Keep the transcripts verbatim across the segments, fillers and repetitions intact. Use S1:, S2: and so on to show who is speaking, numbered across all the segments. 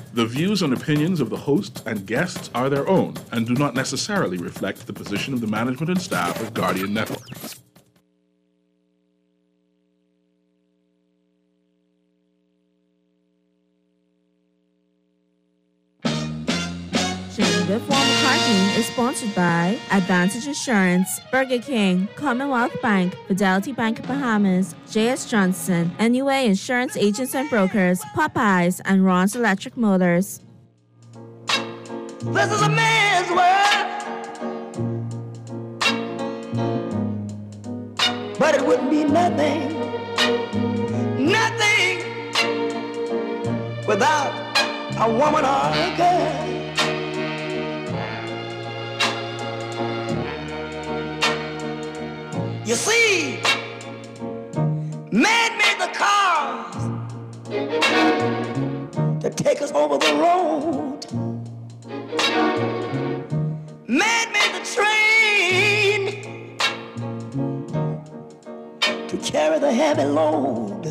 S1: The views and opinions of the hosts and guests are their own and do not necessarily reflect the position of the management and staff of Guardian Network.
S2: The former cartoon is sponsored by Advantage Assurance, Burger King, Commonwealth Bank, Fidelity Bank of Bahamas, J S Johnson, N U A Insurance Agents and Brokers, Popeyes, and Ron's Electric Motors.
S3: This is a man's world, but it wouldn't be nothing, nothing without a woman or a girl. You see, man made the cars to take us over the road. Man made the train to carry the heavy load.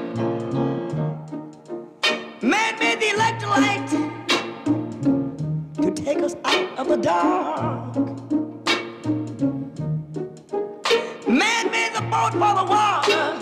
S3: Man made the electric light to take us out of the dark. Man made the boat for the water,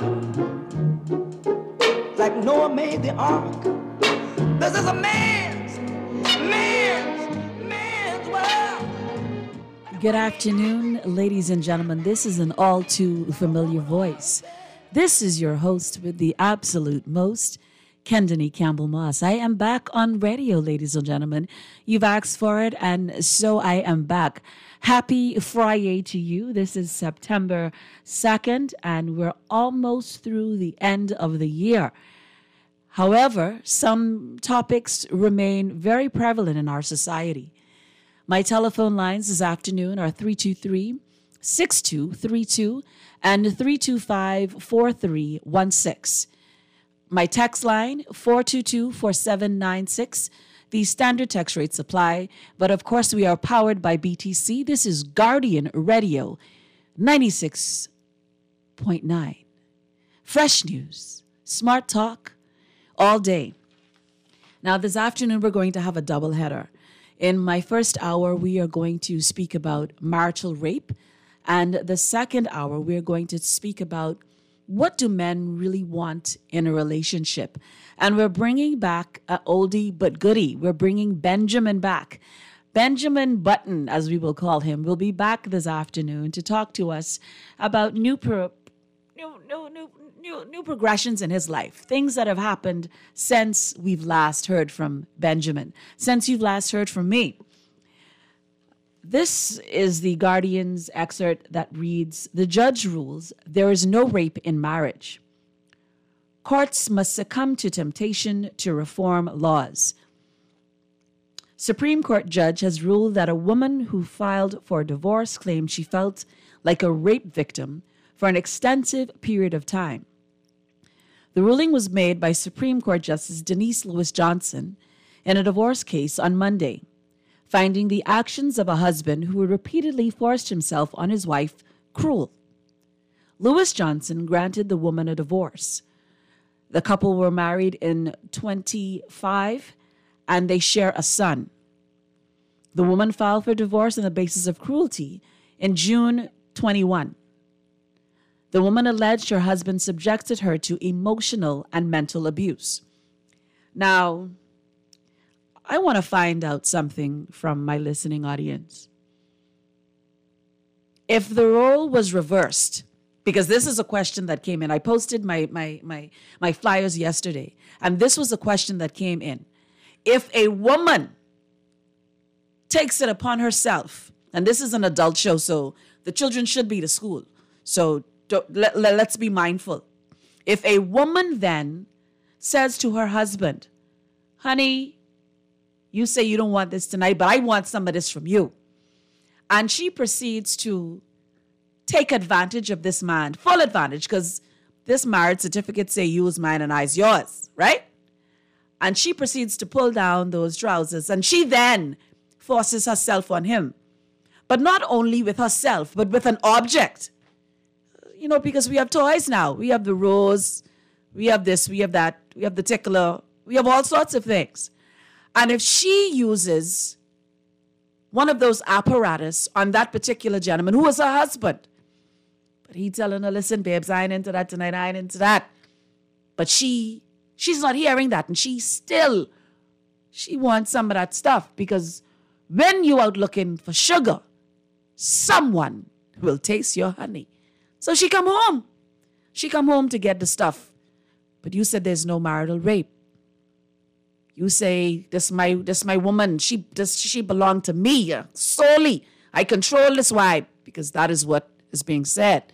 S3: like Noah made the ark. This is a man's, man's, man's world.
S4: Good afternoon, ladies and gentlemen. This is an all too familiar voice. This is your host with the absolute most, Kendany Campbell Moss. I am back on radio, ladies and gentlemen. You've asked for it, and so I am back. Happy Friday to you. This is September second, and we're almost through the end of the year. However, some topics remain very prevalent in our society. My telephone lines this afternoon are three two three, six two three two and three two five, four three one six. My text line, four two two, four seven nine six. The standard text rates apply, but of course we are powered by B T C. This is Guardian Radio ninety-six point nine. Fresh news, smart talk, all day. Now this afternoon we're going to have a double header. In my first hour we are going to speak about marital rape, and the second hour we're going to speak about what do men really want in a relationship? And we're bringing back an oldie but goodie. We're bringing Benjamin back. Benjamin Button, as we will call him, will be back this afternoon to talk to us about new, pro- new, new, new, new, new progressions in his life, things that have happened since we've last heard from Benjamin, since you've last heard from me. This is the Guardian's excerpt that reads, "The judge rules there is no rape in marriage. Courts must succumb to temptation to reform laws. Supreme Court judge has ruled that a woman who filed for divorce claimed she felt like a rape victim for an extensive period of time. The ruling was made by Supreme Court Justice Denise Lewis Johnson in a divorce case on Monday, finding the actions of a husband who repeatedly forced himself on his wife cruel. Lewis Johnson granted the woman a divorce. The couple were married in twenty-five, and they share a son. The woman filed for divorce on the basis of cruelty in June twenty-one. The woman alleged her husband subjected her to emotional and mental abuse. Now, I want to find out something from my listening audience. If the role was reversed, because this is a question that came in. I posted my, my, my, my flyers yesterday, and this was a question that came in. If a woman takes it upon herself, and this is an adult show, so the children should be to school, so don't, let, let, let's be mindful. If a woman then says to her husband, honey, you say you don't want this tonight, but I want some of this from you. And she proceeds to take advantage of this man, full advantage, because this marriage certificate say you is mine and I's yours, right? And she proceeds to pull down those trousers, and she then forces herself on him. But not only with herself, but with an object. You know, because we have toys now. We have the rose, we have this, we have that, we have the tickler, we have all sorts of things. And if she uses one of those apparatus on that particular gentleman who is her husband, but he telling her, listen, babes, I ain't into that tonight, I ain't into that. But she, she's not hearing that, and she still, she wants some of that stuff, because when you out looking for sugar, someone will taste your honey. So she come home. She come home to get the stuff. But you said there's no marital rape. You say, this my this my woman, she does she belong to me uh, solely. I control this wife, because that is what is being said.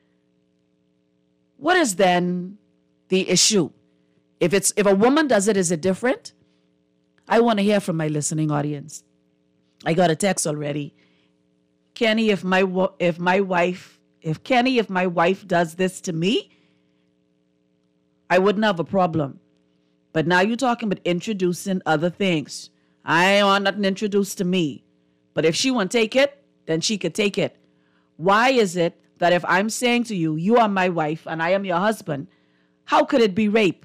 S4: What is then the issue? If it's if a woman does it, is it different? I want to hear from my listening audience. I got a text already. Kenny, if my if my wife, if Kenny, if my wife does this to me, I wouldn't have a problem. But now you're talking about introducing other things. I ain't want nothing introduced to me. But if she want to take it, then she could take it. Why is it that if I'm saying to you, you are my wife and I am your husband, how could it be rape?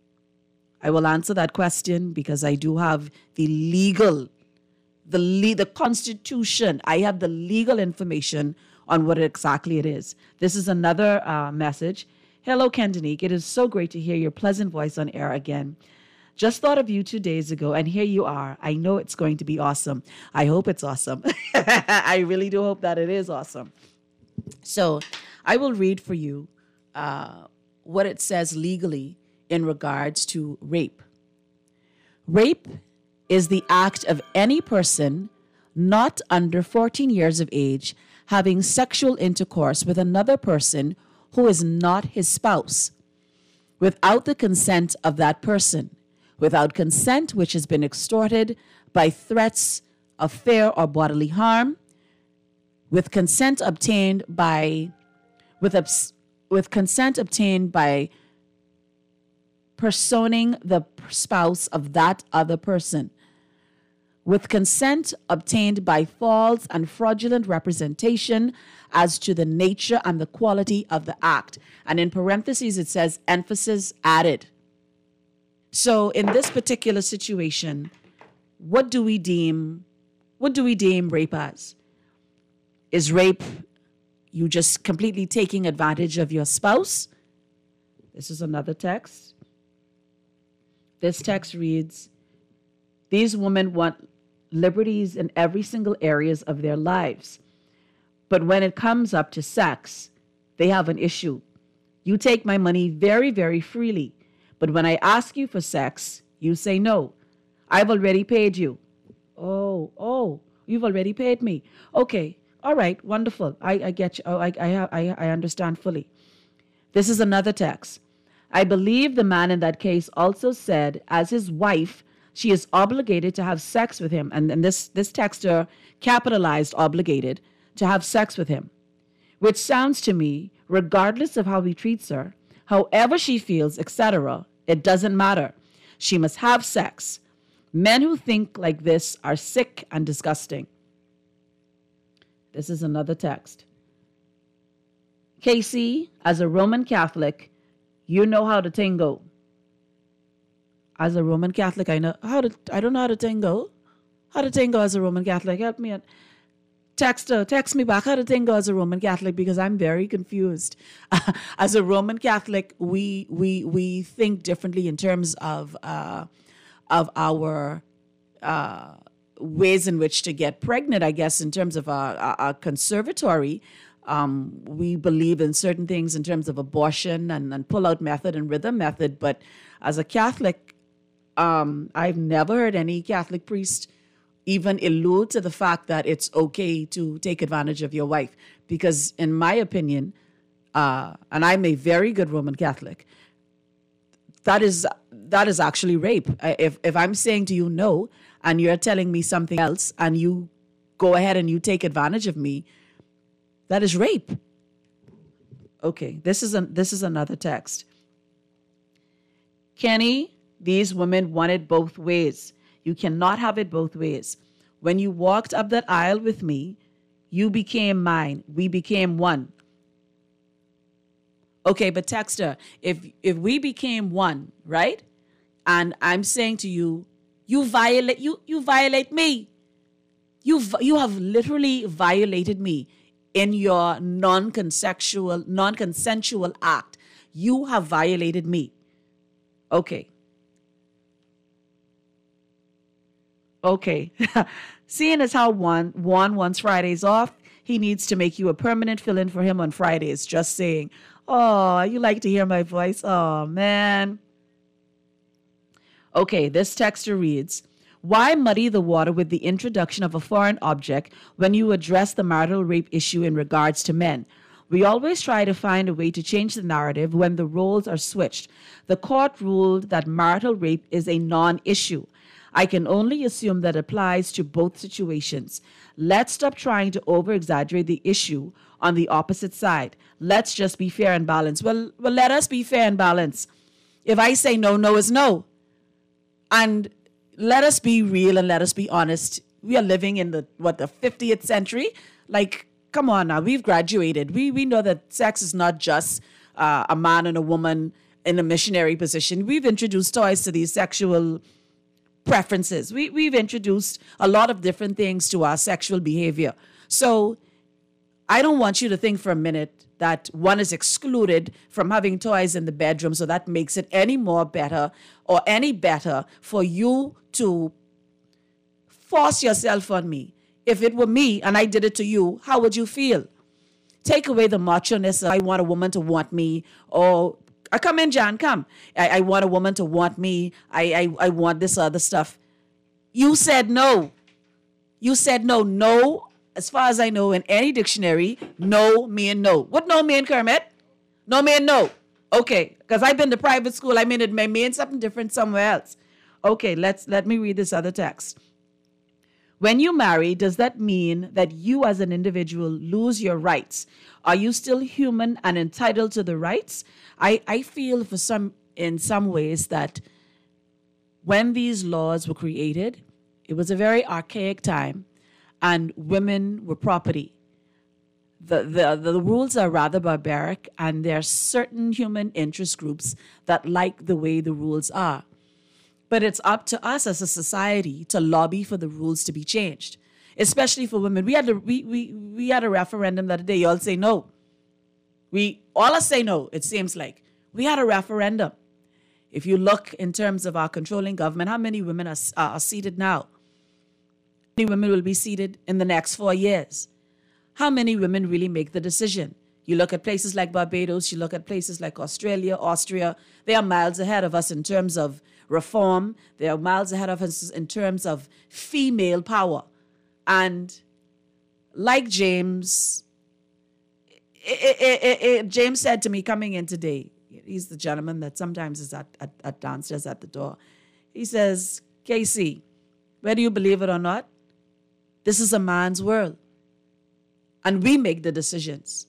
S4: I will answer that question because I do have the legal, the le- the Constitution. I have the legal information on what exactly it is. This is another uh, message. Hello, Kendinique. It is so great to hear your pleasant voice on air again. Just thought of you two days ago, and here you are. I know it's going to be awesome. I hope it's awesome. I really do hope that it is awesome. So I will read for you uh, what it says legally in regards to rape. Rape is the act of any person not under fourteen years of age having sexual intercourse with another person who is not his spouse, without the consent of that person, without consent which has been extorted by threats of fear or bodily harm, with consent obtained by, with, abs, with consent obtained by personing the spouse of that other person, with consent obtained by false and fraudulent representation as to the nature and the quality of the act. And in parentheses, it says emphasis added. So in this particular situation, what do we deem, what do we deem rape as? Is rape you just completely taking advantage of your spouse? This is another text. This text reads, these women want liberties in every single areas of their lives. But when it comes up to sex, they have an issue. You take my money very, very freely. But when I ask you for sex, you say no. I've already paid you. Oh, oh, you've already paid me. Okay, all right, wonderful. I, I get you. Oh, I, I, I, I understand fully. This is another text. I believe the man in that case also said, as his wife, she is obligated to have sex with him. And, and this, this texter capitalized obligated to have sex with him, which sounds to me, regardless of how he treats her, however she feels, et cetera, it doesn't matter. She must have sex. Men who think like this are sick and disgusting. This is another text. Casey, as a Roman Catholic, you know how to tango. As a Roman Catholic, I know how to. I don't know how to tango. How to tango as a Roman Catholic? Help me out. Text, uh, text me back how to tango as a Roman Catholic, because I'm very confused. Uh, as a Roman Catholic, we we we think differently in terms of uh, of our uh, ways in which to get pregnant. I guess in terms of our, our, our conservatory, um, we believe in certain things in terms of abortion and, and pull-out method and rhythm method. But as a Catholic, um, I've never heard any Catholic priest even allude to the fact that it's okay to take advantage of your wife. Because in my opinion, uh, and I'm a very good Roman Catholic, that is that is actually rape. If if I'm saying to you no, and you're telling me something else, and you go ahead and you take advantage of me, that is rape. Okay, this is a, this is another text. Kenny, these women want it both ways. You cannot have it both ways. When you walked up that aisle with me, you became mine. We became one. Okay, but Texter, if if we became one, right? And I'm saying to you, You violate you you violate me. You you have literally violated me in your non-consensual non-consensual act. You have violated me. Okay. Okay. Seeing as how Juan, Juan wants Fridays off, he needs to make you a permanent fill-in for him on Fridays. Just saying. Oh, you like to hear my voice? Oh, man. Okay, this texter reads, why muddy the water with the introduction of a foreign object when you address the marital rape issue in regards to men? We always try to find a way to change the narrative when the roles are switched. The court ruled that marital rape is a non-issue. I can only assume that applies to both situations. Let's stop trying to over-exaggerate the issue on the opposite side. Let's just be fair and balanced. Well, well, let us be fair and balanced. If I say no, no is no. And let us be real and let us be honest. We are living in the, what, the fiftieth century? Like, come on now, we've graduated. We we know that sex is not just uh, a man and a woman in a missionary position. We've introduced toys to these sexual preferences. We, we've introduced a lot of different things to our sexual behavior. So I don't want you to think for a minute that one is excluded from having toys in the bedroom, so that makes it any more better or any better for you to force yourself on me. If it were me and I did it to you, how would you feel? Take away the macho-ness of, I want a woman to want me, or I come in, John, come. I, I want a woman to want me. I, I, I want this other stuff. You said no. You said no. No, as far as I know, in any dictionary, no mean no. What no mean, Kermit? No mean no. Okay, because I've been to private school. I mean, it may mean something different somewhere else. Okay, let's let me read this other text. When you marry, does that mean that you as an individual lose your rights? Are you still human and entitled to the rights? I, I feel for some in some ways that when these laws were created, it was a very archaic time and women were property. The, the, the rules are rather barbaric, and there are certain human interest groups that like the way the rules are. But it's up to us as a society to lobby for the rules to be changed, especially for women. We had a, we, we, we had a referendum the other day. You all say no. We all us say no, it seems like. We had a referendum. If you look in terms of our controlling government, how many women are, are seated now? How many women will be seated in the next four years? How many women really make the decision? You look at places like Barbados, you look at places like Australia, Austria, they are miles ahead of us in terms of reform. They are miles ahead of us in terms of female power. And like James, it, it, it, it, James said to me coming in today, he's the gentleman that sometimes is at, at, at downstairs at the door. He says, Casey, whether you believe it or not, this is a man's world. And we make the decisions.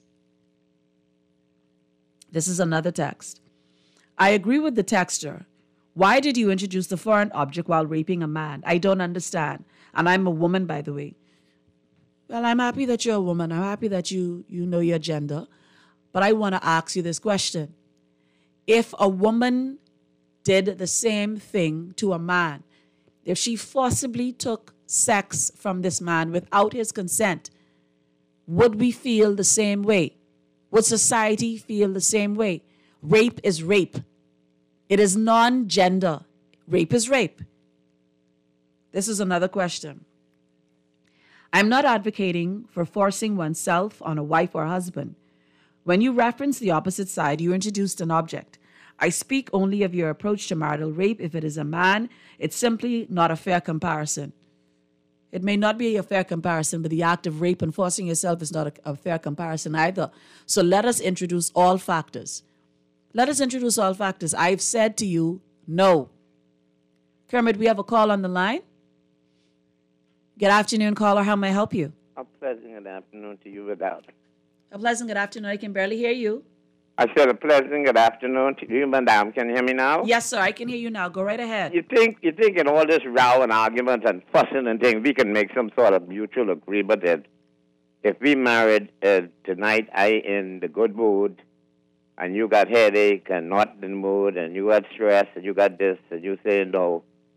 S4: This is another text. I agree with the texter. Why did you introduce the foreign object while raping a man? I don't understand. And I'm a woman, by the way. Well, I'm happy that you're a woman. I'm happy that you, you know your gender. But I want to ask you this question. If a woman did the same thing to a man, if she forcibly took sex from this man without his consent, would we feel the same way? Would society feel the same way? Rape is rape. It is non-gender. Rape is rape. This is another question. I'm not advocating for forcing oneself on a wife or husband. When you reference the opposite side, you introduced an object. I speak only of your approach to marital rape. If it is a man, it's simply not a fair comparison. It may not be a fair comparison, but the act of rape and forcing yourself is not a, a fair comparison either. So let us introduce all factors. Let us introduce all factors. I've said to you, no. Kermit, we have a call on the line. Good afternoon, caller. How may I help you?
S5: A pleasant good afternoon to you without.
S4: A pleasant good afternoon. I can barely hear you.
S5: I said a pleasant good afternoon to you, madam. Can you hear me now?
S4: Yes, sir. I can hear you now. Go right ahead.
S5: You think you think in all this row and arguments and fussing and things, we can make some sort of mutual agreement that if we married uh, tonight, I in the good mood, and you got headache and not in the mood, and you got stress, and you got this, and you say no,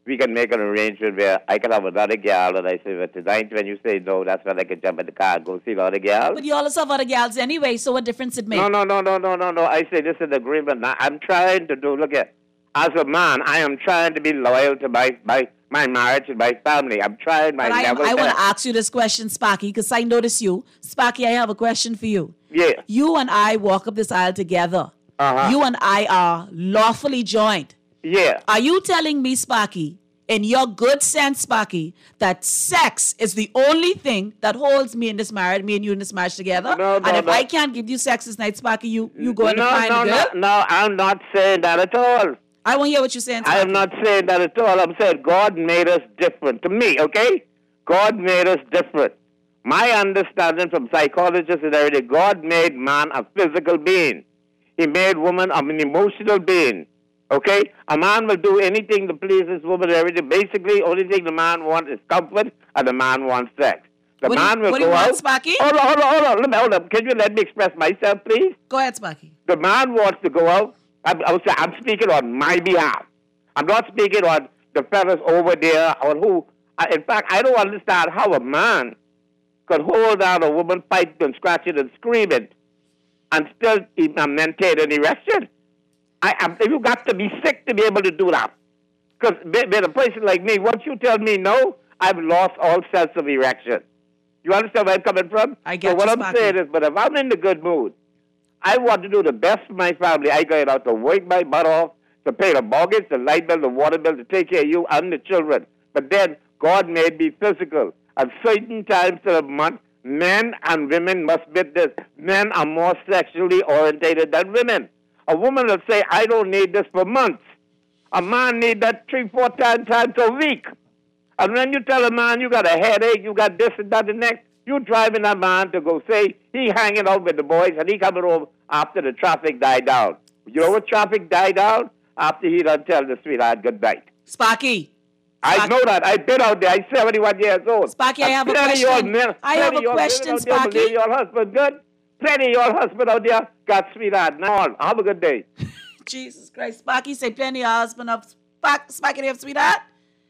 S5: we can make an arrangement where I can have another girl, and I say, well, tonight when you say no, that's when I can jump in the car and go see the other girl.
S4: But you always have other gals anyway, so what difference it makes?
S5: No, no, no, no, no, no, no. I say this is an agreement. Now, I'm trying to do, look at, as a man, I am trying to be loyal to my, my, my marriage and my family. I'm trying my
S4: But I,
S5: level
S4: I want
S5: best.
S4: to ask you this question, Sparky, because I notice you. Sparky, I have a question for you.
S5: Yeah.
S4: You and I walk up this aisle together.
S5: Uh-huh.
S4: You and I are lawfully joined.
S5: Yeah.
S4: Are you telling me, Sparky, in your good sense, Sparky, that sex is the only thing that holds me in this marriage, me and you in this marriage together?
S5: No, no,
S4: and if
S5: no.
S4: I can't give you sex this night, Sparky, you, you go and
S5: no,
S4: find
S5: no,
S4: a
S5: no,
S4: girl?
S5: no, I'm not saying that at all.
S4: I want to hear what you're saying,
S5: I
S4: Sparky.
S5: am not saying that at all. I'm saying God made us different. To me, okay? God made us different. My understanding from psychologists and everything, God made man a physical being. He made woman an emotional being. Okay? A man will do anything to please his woman and everything. Basically, only thing the man wants is comfort, and the man wants sex. The
S4: What do you-
S5: man will
S4: what do
S5: go
S4: you want,
S5: out.
S4: Sparky?
S5: Hold on, hold on, hold on. Let me, hold on. Can you let me express myself, please?
S4: Go ahead, Sparky.
S5: The man wants to go out. I'm, I was, I'm speaking on my behalf. I'm not speaking on the fellas over there or who. I, in fact, I don't understand how a man could hold down a woman, fighting and scratching and screaming, and still even maintain an erection. I, I, you got to be sick to be able to do that. Because with a person like me, once you tell me no, I've lost all sense of erection. You understand where I'm coming from?
S4: I get
S5: so what
S4: you,
S5: I'm
S4: Sparky.
S5: saying is, but if I'm in the good mood, I want to do the best for my family. I go out to work my butt off, to pay the mortgage, the light bill, the water bill, to take care of you and the children. But then God made me physical. At certain times of the month, men and women must admit this. Men are more sexually orientated than women. A woman will say, I don't need this for months. A man need that three, four times, times a week. And when you tell a man you got a headache, you got this and that and next, you driving that man to go say he hanging out with the boys and he coming home after the traffic died down. You know what traffic died down? After he done tell the sweetheart good night.
S4: Sparky.
S5: I
S4: Sparky.
S5: know that. I've been out there. I'm seventy-one years old.
S4: Sparky, I
S5: And
S4: have a
S5: plenty of your
S4: question.
S5: men-
S4: I have
S5: plenty
S4: a
S5: of your
S4: question,
S5: women out there
S4: Sparky.
S5: believe your husband good. Plenty of your husband out there got sweetheart. Now, have a good day.
S4: Jesus Christ. Sparky say plenty of husband of Spark, Sparky they have sweetheart.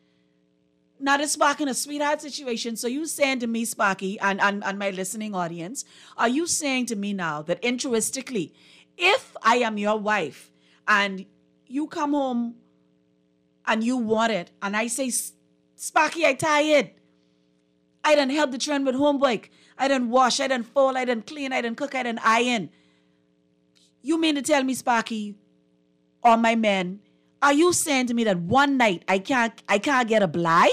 S4: Now this Sparky in a sweetheart situation. So you saying to me, Sparky, and, and, and my listening audience, are you saying to me now that altruistically, if I am your wife and you come home and you want it, and I say, Sparky, I tired. I done help the children with homework. I done wash, I done fold, I done clean, I done cook, I done iron. You mean to tell me, Sparky, or my men, are you saying to me that one night I can't I can't get a bly?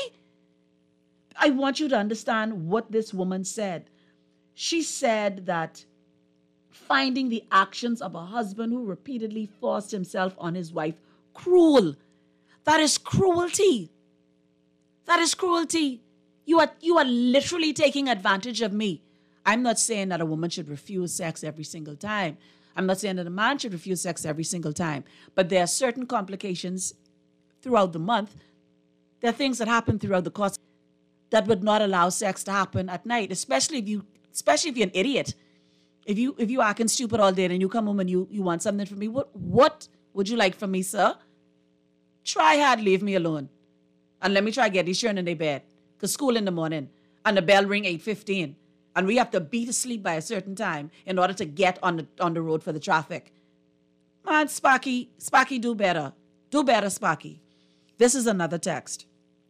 S4: I want you to understand what this woman said. She said that finding the actions of a husband who repeatedly forced himself on his wife cruel. That is cruelty. That is cruelty. You are you are literally taking advantage of me. I'm not saying that a woman should refuse sex every single time. I'm not saying that a man should refuse sex every single time. But there are certain complications throughout the month. There are things that happen throughout the course that would not allow sex to happen at night, especially if you especially if you're an idiot. If you if you acting stupid all day and you come home and you, you want something from me, what what would you like from me, sir? Try hard, leave me alone. And let me try get these children in their bed. Because school in the morning and the bell ring eight fifteen. And we have to be to sleep by a certain time in order to get on the on the road for the traffic. Man, Sparky, Sparky, do better. Do better, Sparky. This is another text.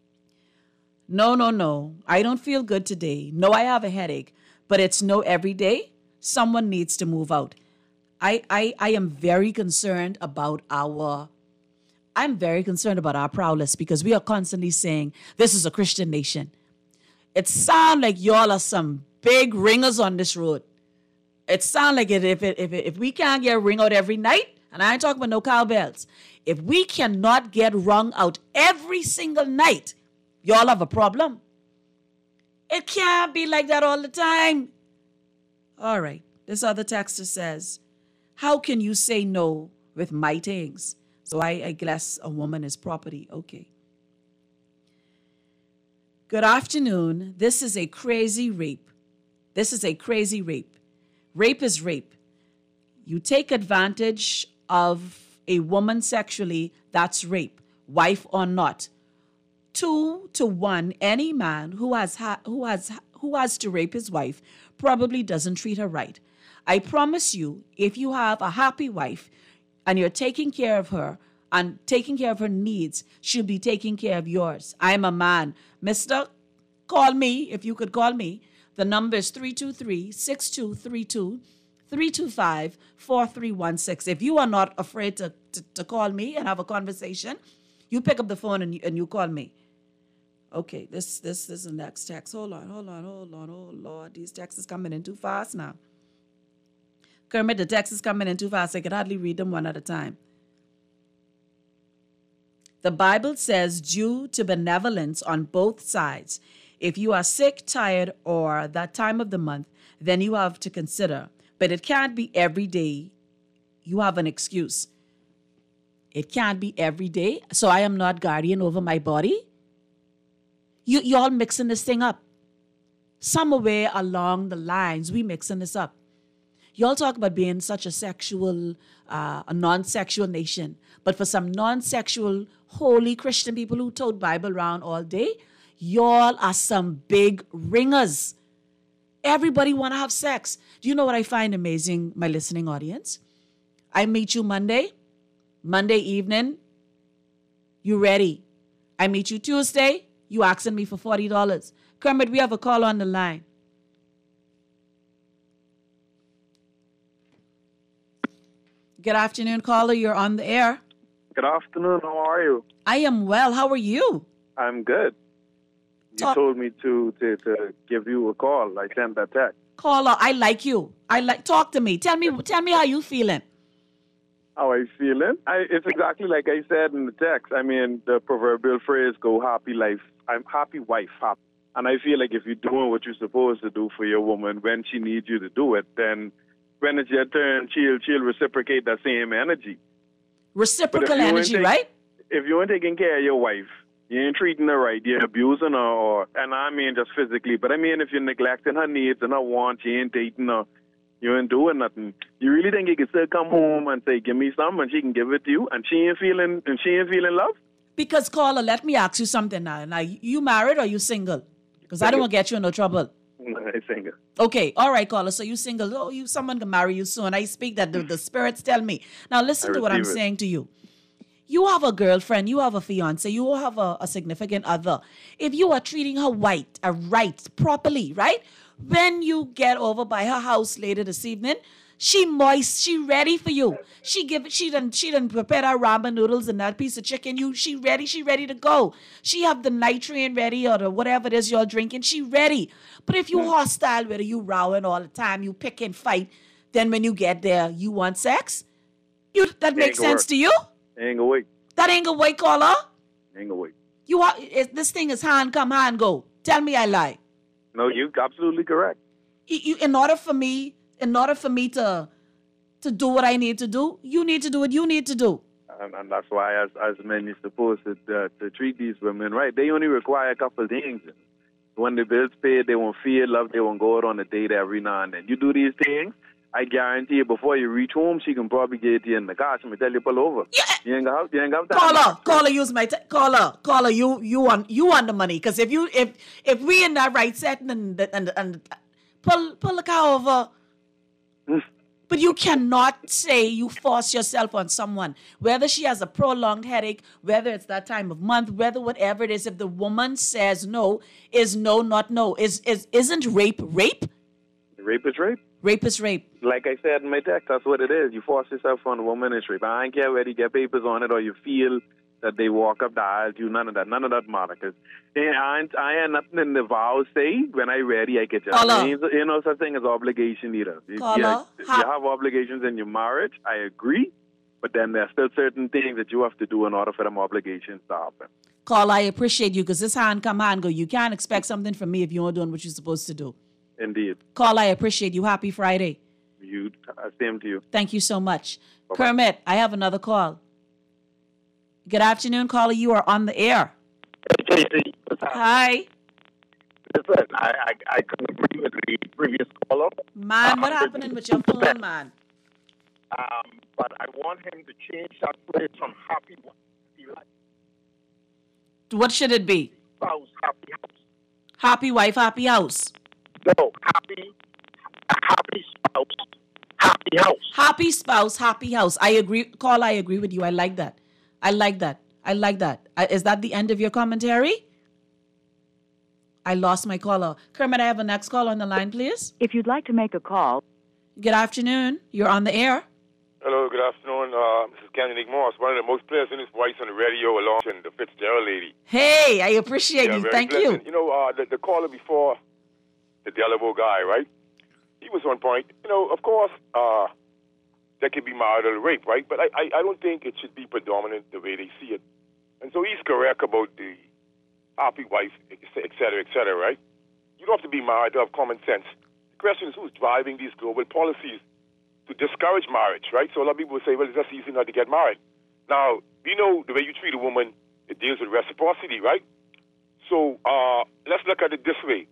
S4: No, no, no. I don't feel good today. No, I have a headache. But it's no every day. Someone needs to move out. I, I, I am very concerned about our... I'm very concerned about our prowess because we are constantly saying, this is a Christian nation. It sounds like y'all are some big ringers on this road. It sounds like it, if, it, if, it, if we can't get ring out every night, and I ain't talking about no cowbells, if we cannot get rung out every single night, y'all have a problem. It can't be like that all the time. All right, this other texter says, how can you say no with my things? So I, I guess a woman is property. Okay. Good afternoon. This is a crazy rape. This is a crazy rape. Rape is rape. You take advantage of a woman sexually, that's rape, wife or not. two to one, any man who has ha- who has who has to rape his wife probably doesn't treat her right. I promise you, if you have a happy wife and you're taking care of her and taking care of her needs, she'll be taking care of yours. I'm a man. Mister, call me if you could call me. The number is three two three, six two three two, three two five, four three one six. If you are not afraid to, to, to call me and have a conversation, you pick up the phone and you, and you call me. Okay, this this, this is the next text. Hold on, hold on, hold on. Oh, Lord, these texts is coming in too fast now. Kermit, the text is coming in too fast. I could hardly read them one at a time. The Bible says, due to benevolence on both sides, if you are sick, tired, or that time of the month, then you have to consider. But it can't be every day you have an excuse. It can't be every day. So I am not guardian over my body. You, y'all mixing this thing up. Somewhere along the lines, we mixing this up. Y'all talk about being such a sexual, uh, a non-sexual nation. But for some non-sexual, holy Christian people who tote Bible around all day, y'all are some big ringers. Everybody want to have sex. Do you know what I find amazing, my listening audience? I meet you Monday, Monday evening, you ready. I meet you Tuesday, you asking me for forty dollars. Kermit, we have a call on the line. Good afternoon, caller. You're on the air.
S6: Good afternoon. How are you?
S4: I am well. How are you?
S6: I'm good. You
S4: Talk-
S6: told me to, to, to give you a call. I sent that text.
S4: Caller, I like you. I like talk to me. Tell me tell me how you feeling.
S6: How I feeling? I, it's exactly like I said in the text. I mean, the proverbial phrase, go happy life. I'm happy wife, happy. And I feel like if you're doing what you're supposed to do for your woman when she needs you to do it, then when it's your turn, she'll, she'll reciprocate that same energy.
S4: Reciprocal energy,
S6: take,
S4: right?
S6: If you ain't taking care of your wife, you ain't treating her right, you're abusing her, or, and I mean just physically, but I mean if you're neglecting her needs and her wants, you ain't dating her, you ain't doing nothing. You really think you can still come home and say, give me some, and she can give it to you, and she ain't feeling, and she ain't feeling love?
S4: Because, caller, let me ask you something now. Now, you married or you single? Because I don't want to get you in no trouble.
S6: I'm single.
S4: Okay, all right, caller. So you single. Oh, you someone can marry you soon. I speak that the, the spirits tell me. Now listen
S6: I
S4: to what I'm
S6: receive it.
S4: saying to you. You have a girlfriend, you have a fiance, you have a, a significant other. If you are treating her right, uh, right, properly, right? When you get over by her house later this evening, she moist, she ready for you. She give she done she done prepare her ramen noodles and that piece of chicken. You she ready, she ready to go. She have the night train ready or the whatever it is you're drinking, she ready. But if you hostile with her, you rowing all the time, you pick and fight, then when you get there, you want sex? You that makes
S6: gonna
S4: sense
S6: work.
S4: to you?
S6: Ain't gonna wait.
S4: That ain't gonna wait, caller.
S6: Ain't gonna wait.
S4: You are it, this thing is hand come, hand go. Tell me I lie.
S6: No, you're absolutely correct.
S4: You, you, in order for me, in order for me to to do what I need to do, you need to do what you need to do.
S6: And, and that's why, as as men, you're supposed to uh, to treat these women right. They only require a couple of things. When the bills paid, they won't feel love. They won't go out on a date every now and then. You do these things, I guarantee you, before you reach home, she can probably get you in the car. She may tell you pull over.
S4: Yeah.
S6: You ain't got, you ain't got time.
S4: Caller, caller, use my t- caller, caller. You you want you want the money because if you if if we in that right setting and and and pull pull the car over. But you cannot say you force yourself on someone, whether she has a prolonged headache, whether it's that time of month, whether whatever it is. If the woman says no, is no, not no. Is is isn't rape rape?
S6: Rape is rape.
S4: Rape is rape.
S6: Like I said in my text, that's what it is. You force yourself on a woman, it's rape. I don't care whether you get papers on it or you feel that they walk up the aisle to you. None of that. None of that matter. Because I ain't, I ain't nothing in the vows say. When I ready, I get you.
S4: Caller.
S6: Ain't, ain't no such thing as obligation either. You,
S4: Caller,
S6: you,
S4: ha-
S6: you have obligations in your marriage. I agree. But then there's still certain things that you have to do in order for them obligations to happen.
S4: Call, I appreciate you because this hand come, hand go. You can't expect something from me if you're not doing what you're supposed to do.
S6: Indeed.
S4: Call, I appreciate you. Happy Friday.
S6: You, uh, same to you.
S4: Thank you so much.
S6: Bye-bye.
S4: Kermit, I have another call. Good afternoon, caller. You are on the air. Hi.
S7: Listen, I, I, I couldn't agree with the previous caller.
S4: Man, what
S7: Uh,
S4: happening with your phone, man?
S7: Um, but I want him to change that phrase from happy wife to happy life.
S4: What should it be?
S7: Spouse, happy house.
S4: Happy wife, happy house.
S7: No, happy, happy spouse, happy house.
S4: Happy spouse, happy house. I agree. Call, I agree with you. I like that. I like that. I like that. Uh, is that the end of your commentary? I lost my caller. Kermit, I have a next call on the line, please.
S8: If you'd like to make a call.
S4: Good afternoon. You're on the air.
S9: Hello, good afternoon. Uh, this is Kenny Nick Moss, one of the most pleasantest voice on the radio, along with the Fitzgerald lady.
S4: Hey, I appreciate
S9: Yeah,
S4: you.
S9: very
S4: Thank
S9: pleasant.
S4: you.
S9: You know, uh, the, the caller before, the Delaware guy, right? He was on point. You know, of course, uh, there could be marital rape, right? But I, I, I don't think it should be predominant the way they see it. And so he's correct about the happy wife, et cetera, et cetera, right? You don't have to be married to have common sense. The question is who's driving these global policies to discourage marriage, right? So a lot of people will say, well, it's just easy not to get married. Now, we know the way you treat a woman, it deals with reciprocity, right? So uh, let's look at it this way.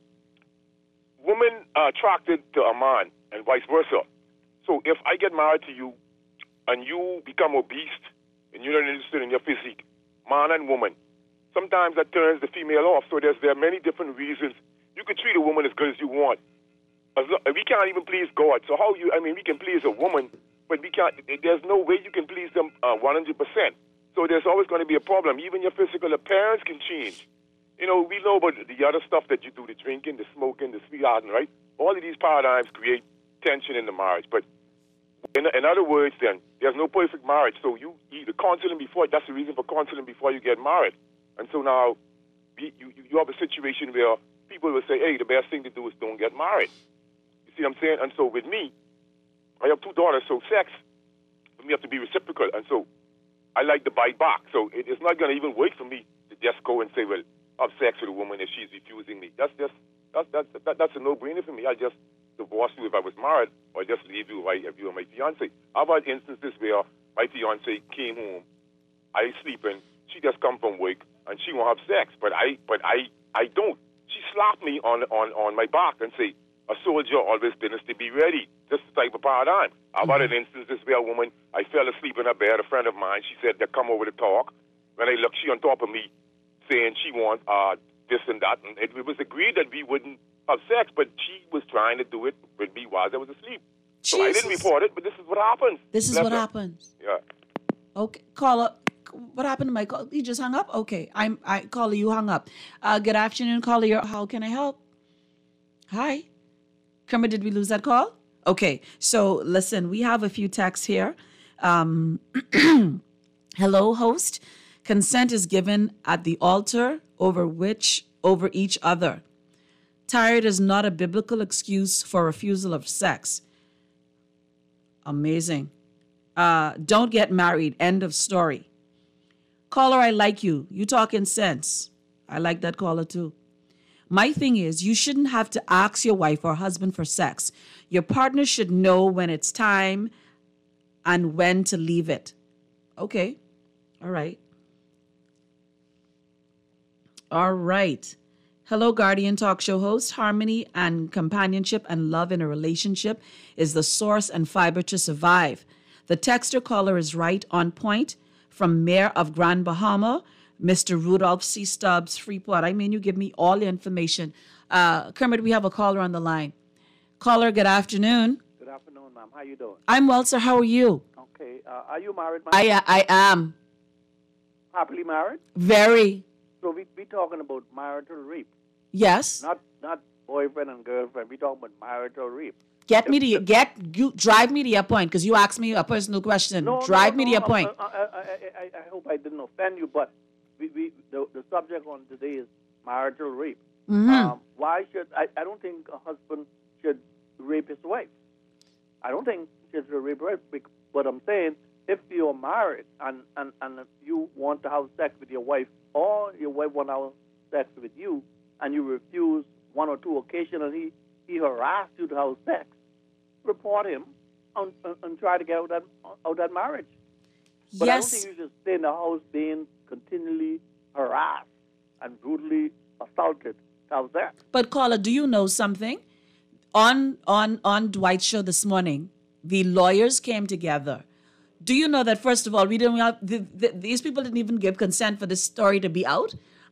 S9: Women are attracted to a man and vice versa. So if I get married to you and you become obese and you're not interested in your physique, man and woman, sometimes that turns the female off. So there's, there are many different reasons. You can treat a woman as good as you want. As lo- we can't even please God. So how you, I mean, we can please a woman, but we can't, there's no way you can please them uh, one hundred percent. So there's always going to be a problem. Even your physical appearance can change. You know, we know about the other stuff that you do, the drinking, the smoking, the sweethearting, right? All of these paradigms create tension in the marriage. But in, in other words, then, there's no perfect marriage. So you either counseling before, that's the reason for counseling before you get married. And so now you, you, you have a situation where people will say, hey, the best thing to do is don't get married. You see what I'm saying? And so with me, I have two daughters, so sex, we have to be reciprocal. And so I like to bite back. So it, it's not going to even work for me to just go and say, well, have sex with a woman if she's refusing me. That's just that's that's that, that's a no-brainer for me. I just divorce you if I was married, or just leave you if you were my fiance. How about instances where my fiance came home, I sleeping, she just come from work, and she won't have sex, but I but I I don't. She slapped me on on on my back and say, a soldier always business to be ready. This is the type of paradigm. How about an instance where a woman, I fell asleep in her bed, a friend of mine, she said they come over to talk. When I looked, she on top of me, saying she wants uh, this and that. And it, it was agreed that we wouldn't have sex, but she was trying to do it with me while I was asleep. So I didn't report it, but this is what happens.
S4: This is
S9: Bless
S4: what
S9: her.
S4: happens.
S9: Yeah.
S4: Okay, caller. What happened to my call? He just hung up? Okay, I'm, I, caller, you hung up. Uh, good afternoon, caller. You're- How can I help? Hi. Kermit, did we lose that call? Okay, so listen, we have a few texts here. Um, hello, host. Consent is given at the altar over which, over each other. Tired is not a biblical excuse for refusal of sex. Amazing. Uh, don't get married. End of story. Caller, I like you. You talking sense. I like that caller too. My thing is, you shouldn't have to ask your wife or husband for sex. Your partner should know when it's time and when to leave it. Okay. All right. All right. Hello, Guardian Talk Show host. Harmony and companionship and love in a relationship is the source and fiber to survive. The texter caller is right on point. From Mayor of Grand Bahama, Mister Rudolph C. Stubbs, Freeport. I mean, you give me all the information. Uh, Kermit, we have a caller on the line. Caller, good afternoon.
S10: Good afternoon, ma'am. How you doing?
S4: I'm well, sir. How are you?
S10: Okay. Uh, are you married, ma'am?
S4: I, uh, I am.
S10: Happily married?
S4: Very.
S10: So we we talking about marital rape.
S4: Yes.
S10: Not not boyfriend and girlfriend. We talking about marital rape.
S4: Get me to your, get you drive me to your point because you asked me a personal question.
S10: No,
S4: drive
S10: no,
S4: me
S10: no,
S4: to your
S10: I,
S4: point.
S10: I, I, I, I hope I didn't offend you, but we, we the, the subject on today is marital rape.
S4: Mm-hmm.
S10: Um, why should I? I don't think a husband should rape his wife. I don't think he should rape her wife. But I'm saying, if you're married and, and, and you want to have sex with your wife, or your wife want to have sex with you, and you refuse one or two occasions, and he, he harassed you to have sex, report him and, and, and try to get out that out that marriage. But I don't
S4: Yes.
S10: think you should stay in the house being continually harassed and brutally assaulted to have sex.
S4: But caller, do you know something? On on on Dwight's show this morning, the lawyers came together. Do you know that first of all, we didn't have the, the, these people didn't even give consent for this story to be out,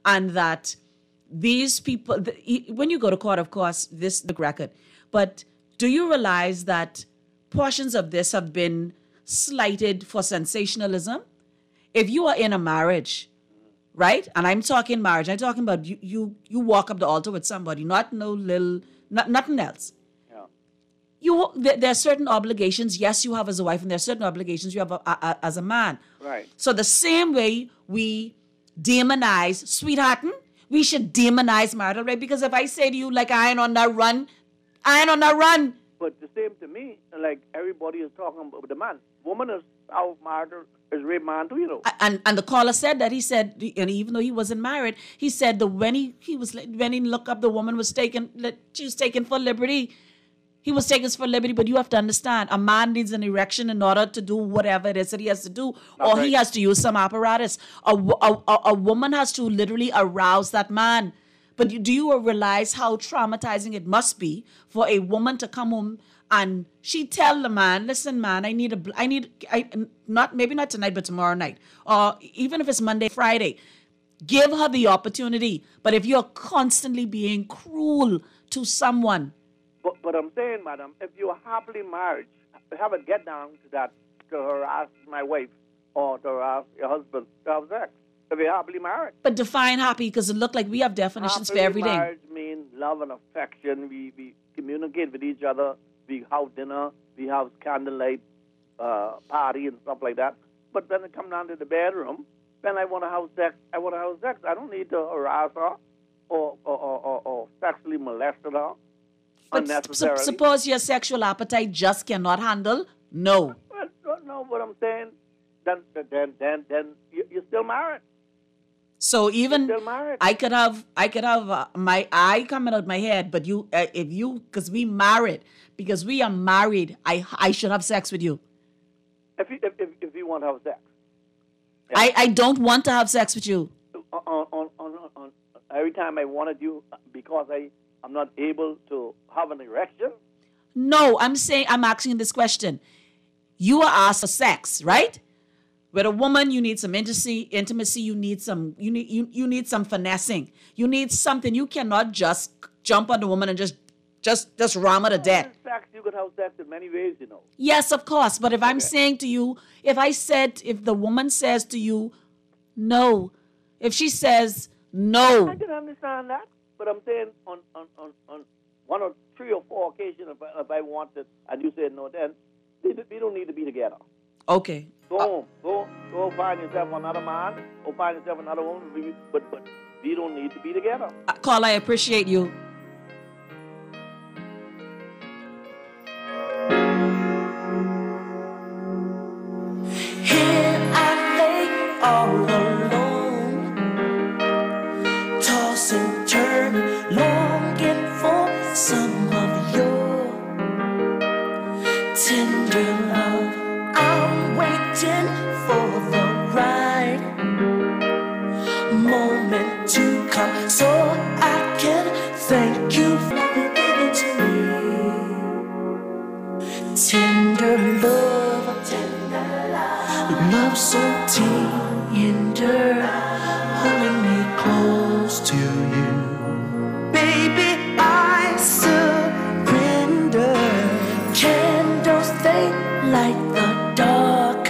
S4: and that these people, the, when you go to court, of course, this the record. But do you realize that portions of this have been slighted for sensationalism? If you are in a marriage, right? And I'm talking marriage. I'm talking about you. You, you walk up the altar with somebody, not no little, not, nothing else.
S10: Yeah.
S4: You there, there are certain obligations. Yes, you have as a wife, and there are certain obligations you have a, a, a, as a man.
S10: Right.
S4: So the same way we demonize sweethearting, we should demonize marital rape. Because if I say to you, like, I ain't on that run, I ain't on that run.
S10: But the same to me, like everybody is talking about the man. Woman is out marital is rape man too, you know.
S4: And and the caller said that. He said, and even though he wasn't married, he said that when he, he was when he looked up, the woman was taken, she was taken for liberty. He was taken for liberty, but you have to understand, a man needs an erection in order to do whatever it is that he has to do, or
S10: right.
S4: he has to use some apparatus. A, a, a, a woman has to literally arouse that man. But you, do you realize how traumatizing it must be for a woman to come home and she tell the man, listen, man, I need a, I need, I not maybe not tonight, but tomorrow night, or even if it's Monday, Friday, give her the opportunity. But if you're constantly being cruel to someone,
S10: But, but I'm saying, madam, if you're happily married, have a get down to that, to harass my wife or to harass your husband to have sex. If you're happily married.
S4: But define happy, because it look like we have definitions
S10: happily
S4: for everything.
S10: Marriage means love and affection. We, we communicate with each other. We have dinner. We have candlelight uh, party and stuff like that. But when it comes down to the bedroom, then I want to have sex. I want to have sex. I don't need to harass her or, or, or, or, or sexually molest her.
S4: But su- suppose your sexual appetite just cannot handle? No.
S10: Well, no, no, what I'm saying, then, then, then, then you, you're still married.
S4: So even
S10: You're still married.
S4: I could have, I could have uh, my eye coming out my head, but you, uh, if you, because we married, because we are married, I, I should have sex with you.
S10: If you, if, if, if you want to have sex.
S4: I, I don't want to have sex with you.
S10: On, on, on, on, on, every time I wanted you because I, I'm not able to have an erection.
S4: No, I'm saying, I'm asking this question. You are asked for sex, right? With a woman, you need some intimacy, intimacy, you need some, you need, you, you need some finessing. You need something. You cannot just jump on the woman and just, just, just ram her to death.
S10: Sex, you could have sex in many ways, you know.
S4: Yes, of course. But if I'm saying to you, if I said, if the woman says to you, no, if she says no.
S10: I can understand that. But I'm saying on, on, on, on one or three or four occasions, if I, if I wanted and you said no, then we, we don't need to be together.
S4: Okay.
S10: Go home. Go, go find yourself another man or find yourself another woman. But, but we don't need to be together.
S4: Uh, Carl, I appreciate you.
S8: Here I lay all alone, toss and turn, longing for some of your tender love. I'm waiting for the right moment to come so I can thank you for giving to me tender love, tender love, love so tender, pulling me close to you. Baby, I surrender. Candles, they light the dark.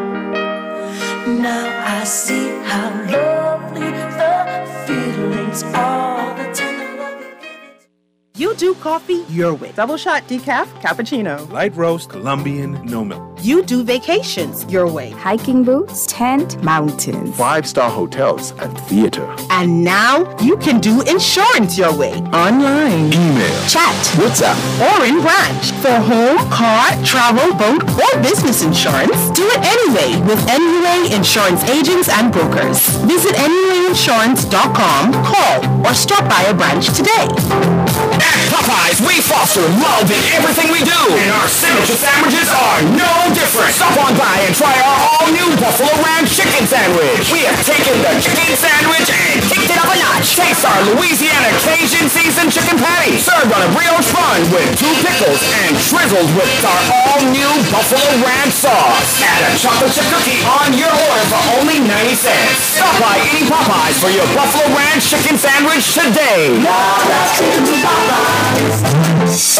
S8: Now I see how lovely the feelings are. The tender love you give it.
S11: You do coffee your way. Double shot decaf, cappuccino.
S12: Light roast, Colombian, no milk.
S11: You do vacations your way.
S13: Hiking boots, tent, mountains.
S14: Five-star hotels and theater.
S11: And now you can do insurance your way. Online.
S14: Email.
S11: Chat.
S14: WhatsApp.
S11: Or in branch. For home, car, travel, boat, or business insurance, do it anyway with N U A Insurance Agents and Brokers. Visit N U A insurance dot com, call, or stop by a branch today.
S15: At Popeyes, we foster love in everything we do, and our signature sandwiches are no different. Stop on by and try our all-new Buffalo Ranch Chicken Sandwich. We have taken the chicken sandwich and kicked it up a notch. Taste our Louisiana Cajun chicken seasoned chicken patty, served on a brioche bun with two pickles and drizzled with our all-new Buffalo Ranch sauce. Add a chocolate chip cookie on your order for only ninety cents. Stop by Eating Popeyes for your Buffalo Ranch chicken sandwich today.
S8: Now that's Eating Popeyes.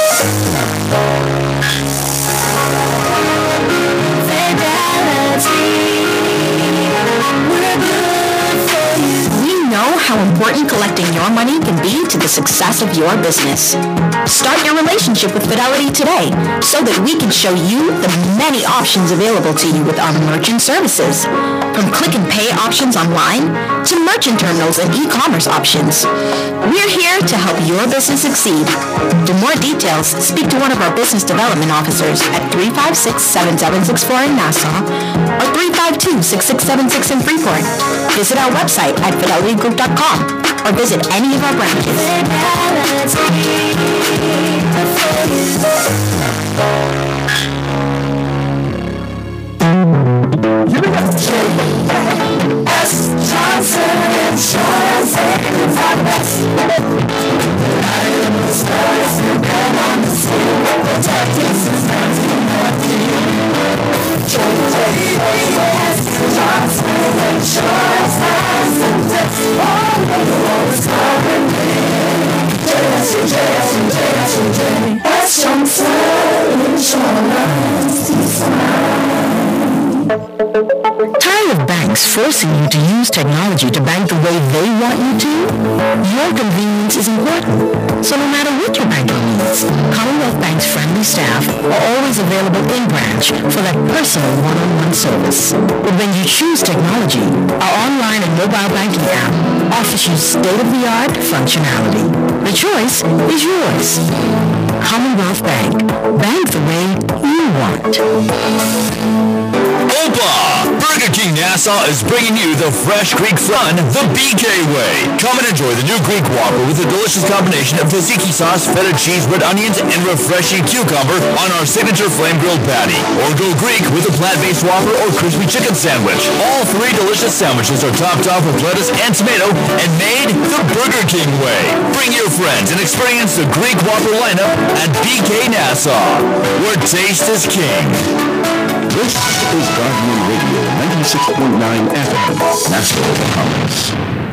S11: We know how important collecting your money can be to the success of your business. Start your relationship with Fidelity today so that we can show you the many options available to you with our merchant services. From click and pay options online to merchant terminals and e-commerce options. We're here to help your business succeed. For more details, speak to one of our business development officers at three five six, seven seven six four in Nassau or three five two, six six seven six in Freeport. Visit our website at fidelity group dot com or visit any of our branches.
S8: S. Johnson Insurance Agents are the best. Reliable service you can understand. Protecting since nineteen nineteen. J J S. Johnson Insurance has the best. All of the world's covering me. J S U, J S U, J S U, J S. Johnson Insurance. Peace of mind.
S11: Tired of banks forcing you to use technology to bank the way they want you to? Your convenience is important. So no matter what your banking needs, Commonwealth Bank's friendly staff are always available in branch for that personal one-on-one service. But when you choose technology, our online and mobile banking app offers you state-of-the-art functionality. The choice is yours. Commonwealth Bank. Bank the way you want.
S16: Opa! Burger King Nassau is bringing you the fresh Greek fun the B K way. Come and enjoy the new Greek Whopper with a delicious combination of tzatziki sauce, feta cheese, red onions, and refreshing cucumber on our signature flame-grilled patty. Or go Greek with a plant-based Whopper or crispy chicken sandwich. All three delicious sandwiches are topped off with lettuce and tomato and made the Burger King way. Bring your friends and experience the Greek Whopper lineup at B K Nassau, where taste is king.
S14: This is Guardian Radio ninety-six point nine F M, Nassau, Bahamas.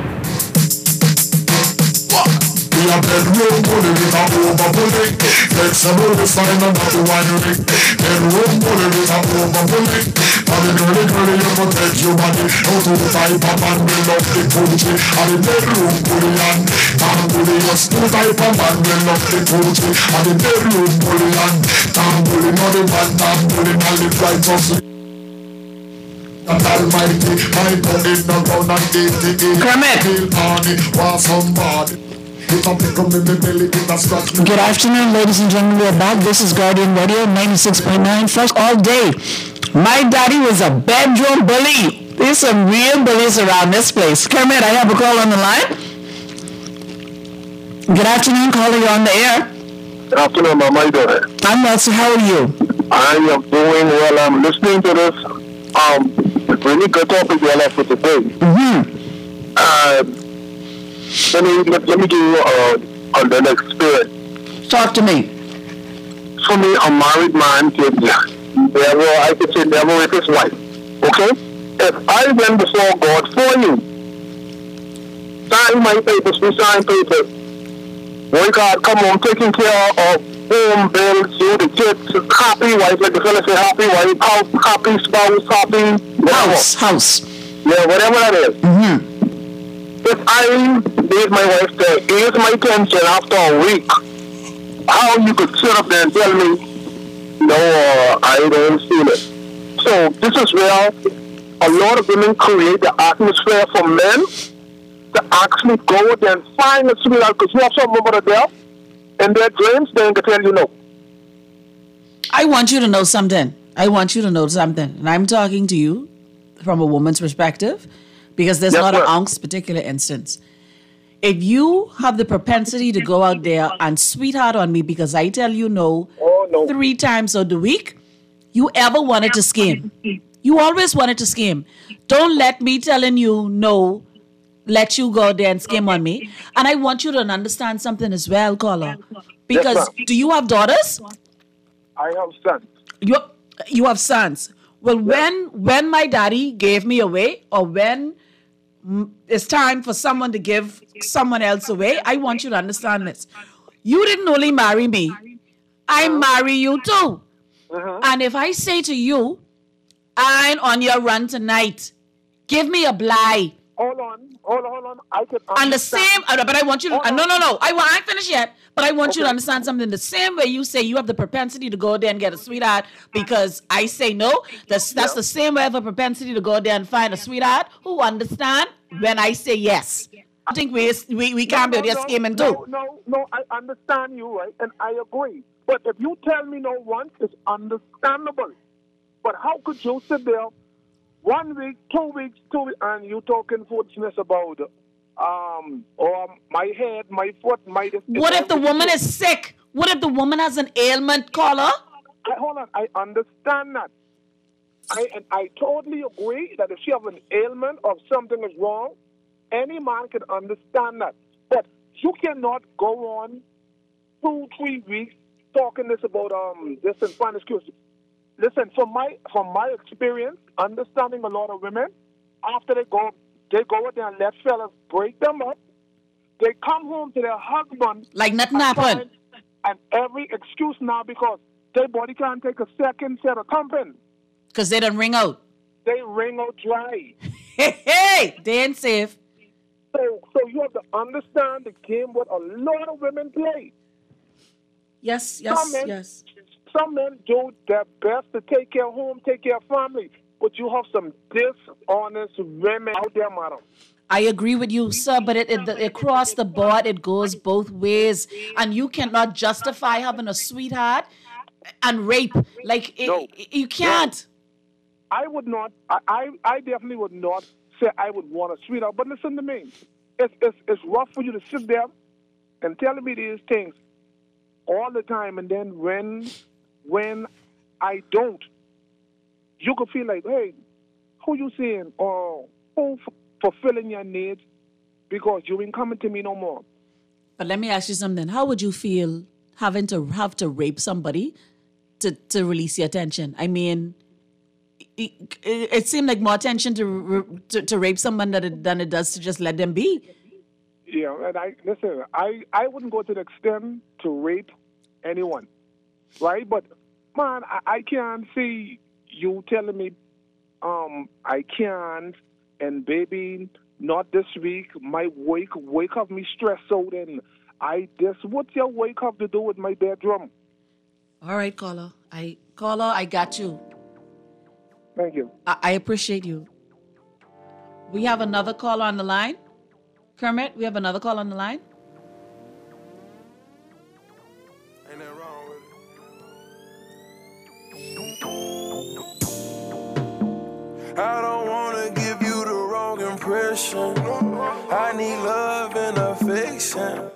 S17: We are bedroom bully with a over bully. Flexible design and not winery. Bedroom bully with a over bully. And the girly girly you protect your body. Out to the type of man we love the coochie. And the bedroom bully and Tam bully. Just two type of man we love the coochie. And the bedroom bully and Tam bully. Not the man Tam bully. Not the flight of and almighty. My God in the ground and eighty-eight. Kermit. Want somebody.
S4: Good afternoon, ladies and gentlemen. We're back. This is Guardian Radio ninety-six point nine. Fresh all day. My daddy was a bedroom bully. There's some real bullies around this place. Kermit, I have a call on the line. Good afternoon, caller. You're on the air.
S7: Good afternoon, Mama. How you doing?
S4: I'm well, so how are you?
S7: I am doing well. I'm listening to this um really good topic you all have for today.
S4: Mm-hmm.
S7: Uh, Let me let, let me give you uh, an experience.
S4: Talk to me.
S7: For me, a married man can never, I could say, never with his wife. Okay? If I went before God for you, sign my papers, we sign papers. When God come home, taking care of home bills, you the kids, happy wife, like the fella say, happy wife, house, happy spouse, happy whatever.
S4: House, house.
S7: Yeah, whatever that is.
S4: Mm-hmm.
S7: If I made my wife to ease my tension after a week, how you could sit up there and tell me, no, uh, I don't feel it. So this is where a lot of women create the atmosphere for men to actually go out there and find a sweetheart, because you have some woman there, and their dreams, they can tell you no.
S4: I want you to know something. I want you to know something. And I'm talking to you from a woman's perspective, because there's yes, a lot sir. of angst, particular instance. If you have the propensity to go out there and sweetheart on me because I tell you no,
S7: oh, no.
S4: three times of the week, you ever wanted to scheme. You always wanted to scheme. Don't let me telling you no let you go there and skim on me. And I want you to understand something as well, caller. Because
S7: Yes, ma'am.
S4: do you have daughters?
S7: I have sons.
S4: You you have sons. Well, when when my daddy gave me away, or when mm, it's time for someone to give someone else away, I want you to understand this. You didn't only marry me. I marry you too. And if I say to you, I'm on your run tonight, give me a blight.
S7: Hold on, hold on, hold on. I can
S4: And the same, uh, but I want you to, uh, no, no, no, I, I ain't finished yet, but I want you to
S7: Okay.
S4: understand something. The same way you say you have the propensity to go there and get a sweetheart because I say no, that's, that's the same way I have a propensity to go there and find a sweetheart who understand when I say yes. I think we, we, we can't
S7: no,
S4: be there
S7: no,
S4: scheming
S7: no,
S4: too.
S7: No, no, I understand you, right? And I agree. But if you tell me no once, it's understandable. But how could you sit there one week, two weeks, two weeks, and you talking foolishness about um or my head, my foot, my...
S4: What if the woman is sick? What if the woman has an ailment, caller?
S7: I, hold on, I understand that. I and I totally agree that if she has an ailment or something is wrong, any man can understand that. But you cannot go on two, three weeks talking this about um this and find excuses. Listen, from my from my experience, understanding a lot of women, after they go they go out there and let fellas break them up, they come home to their husband
S4: like nothing
S7: and
S4: happened.
S7: find- And every excuse now because their body can't take a second set of thumping.
S4: Because they done ring out.
S7: They ring out dry.
S4: Hey, hey, they ain't safe.
S7: So, so you have to understand the game what a lot of women play.
S4: Yes, yes,
S7: some men,
S4: yes.
S7: Some men do their best to take care of home, take care of family. But you have some dishonest women out there, madam.
S4: I agree with you, sir, but it, it, across the board, it goes both ways. And you cannot justify having a sweetheart and rape. Like, it,
S7: No.
S4: it- you can't.
S7: I would not, I, I, I definitely would not say I would want a sweetheart. But listen to me. It's, it's, it's rough for you to sit there and tell me these things all the time. And then when, when I don't, you could feel like, hey, who you seeing? Or who f- fulfilling your needs because you ain't coming to me no more.
S4: But let me ask you something. How would you feel having to have to rape somebody to, to release your attention? I mean, it, it, it seemed like more attention to, to to rape someone than it, than it does to just let them be.
S7: Yeah, and I listen. I, I wouldn't go to the extent to rape anyone, right? But man, I, I can't see you telling me, um, I can't, and baby, not this week. My wake wake up me stressed out, and I this. What's your wake up to do with my bedroom?
S4: All right, caller. I caller, I got you.
S7: Thank you.
S4: I, I appreciate you. We have another call on the line. Kermit, we have another call on the line.
S18: Ain't nothing wrong with it. I don't wanna give you the wrong impression. I need love and affection.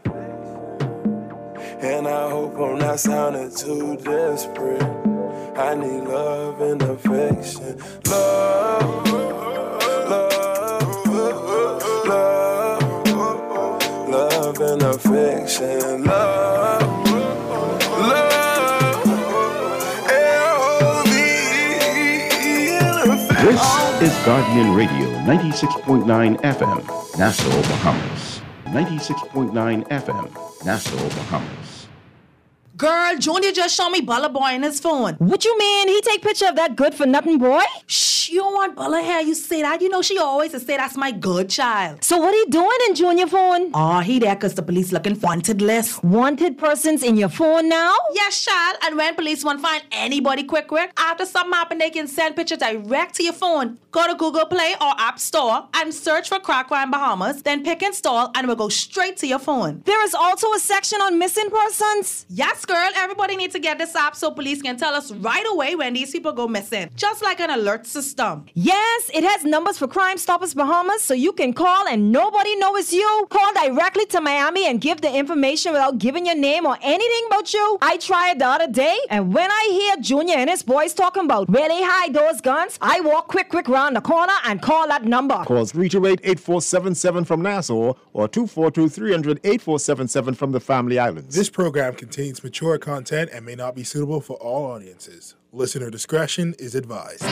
S18: And I hope I'm not sounding too desperate. I need love and affection. Love, love, love, love and affection. Love, love, L O V E and affection.
S14: This is Guardian Radio, ninety-six point nine F M, Nassau, Bahamas. ninety-six point nine F M, Nassau, Bahamas.
S19: Girl, Junior just showed me Bella Boy in his phone.
S20: What you mean? He take picture of that good for nothing boy?
S19: Shh, you don't want Bella hair. You say that. You know she always say that's my good child.
S20: So what he doing in Junior phone?
S19: Oh, he there because the police looking for wanted list.
S20: Wanted persons in your phone now?
S19: Yes, child. And when police want to find anybody quick, quick, after something happen, they can send picture direct to your phone. Go to Google Play or App Store and search for Crack Crime Bahamas. Then pick install and it will go straight to your phone.
S20: There is also a section on missing persons?
S19: Yes, girl. Everybody needs to get this app so police can tell us right away when these people go missing. Just like an alert system. system.
S20: Yes, it has numbers for Crime Stoppers Bahamas, so you can call and nobody knows it's you. Call directly to Miami and give the information without giving your name or anything about you. I tried the other day, and when I hear Junior and his boys talking about where they hide those guns, I walk quick, quick round the corner and call that number.
S21: Call three two eight, eight four seven seven from Nassau or two four two, three hundred, eight four seven seven from the Family Islands.
S12: This program contains mature content and may not be suitable for all audiences. Listener discretion is advised.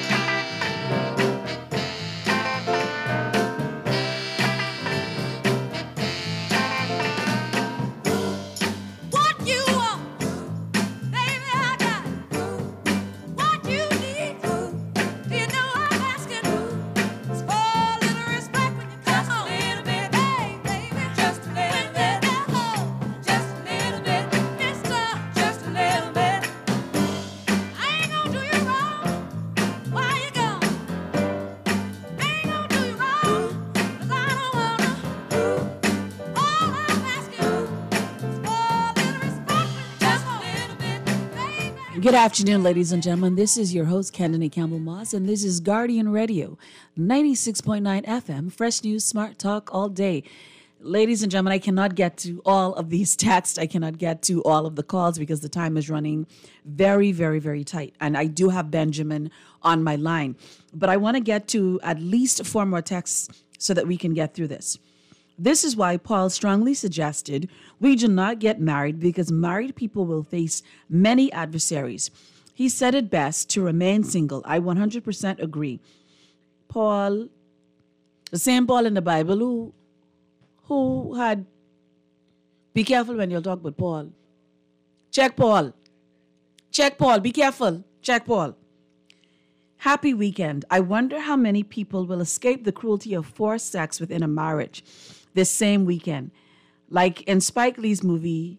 S4: Good afternoon, ladies and gentlemen. This is your host, Kennedy Campbell Moss, and this is Guardian Radio, ninety-six point nine F M, fresh news, smart talk all day. Ladies and gentlemen, I cannot get to all of these texts. I cannot get to all of the calls because the time is running very, very, very tight. And I do have Benjamin on my line. But I want to get to at least four more texts so that we can get through this. This is why Paul strongly suggested we do not get married because married people will face many adversaries. He said it best to remain single. I one hundred percent agree. Paul, the same Paul in the Bible who, who had, be careful when you'll talk about Paul. Check Paul. Check Paul. Be careful. Check Paul. Happy weekend. I wonder how many people will escape the cruelty of forced sex within a marriage this same weekend. Like in Spike Lee's movie,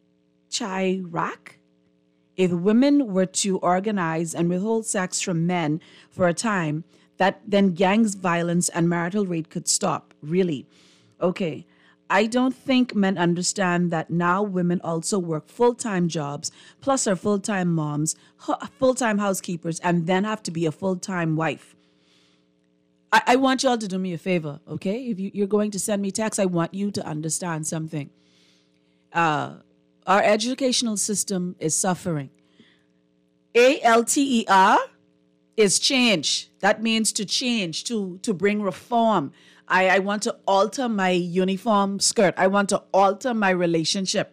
S4: Chirac, if women were to organize and withhold sex from men for a time, that then gangs violence and marital rape could stop. Really. Okay. I don't think men understand that now women also work full-time jobs, plus are full-time moms, full-time housekeepers, and then have to be a full-time wife. I, I want y'all to do me a favor, okay? If you, you're going to send me text, I want you to understand something. Uh, our educational system is suffering. A L T E R is change. That means to change, to, to bring reform. I, I want to alter my uniform skirt. I want to alter my relationship.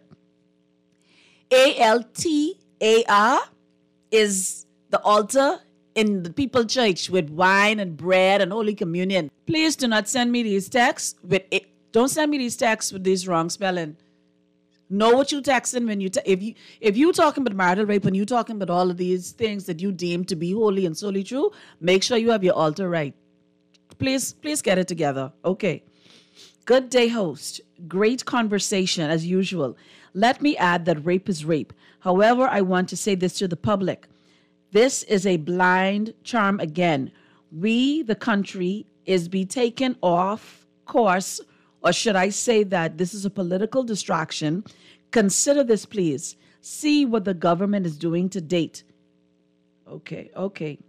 S4: A L T A R is the altar in the people church with wine and bread and Holy Communion. Please do not send me these texts with it. Don't send me these texts with this wrong spelling. Know what you texting when you te- if you if you talking about marital rape and you talking about all of these things that you deem to be holy and solely true, make sure you have your altar right. Please, please get it together. Okay. Good day, host. Great conversation as usual. Let me add that rape is rape. However, I want to say this to the public. This is a blind charm again. We, the country, is be taken off course, or should I say that this is a political distraction? Consider this, please. See what the government is doing to date. Okay, okay.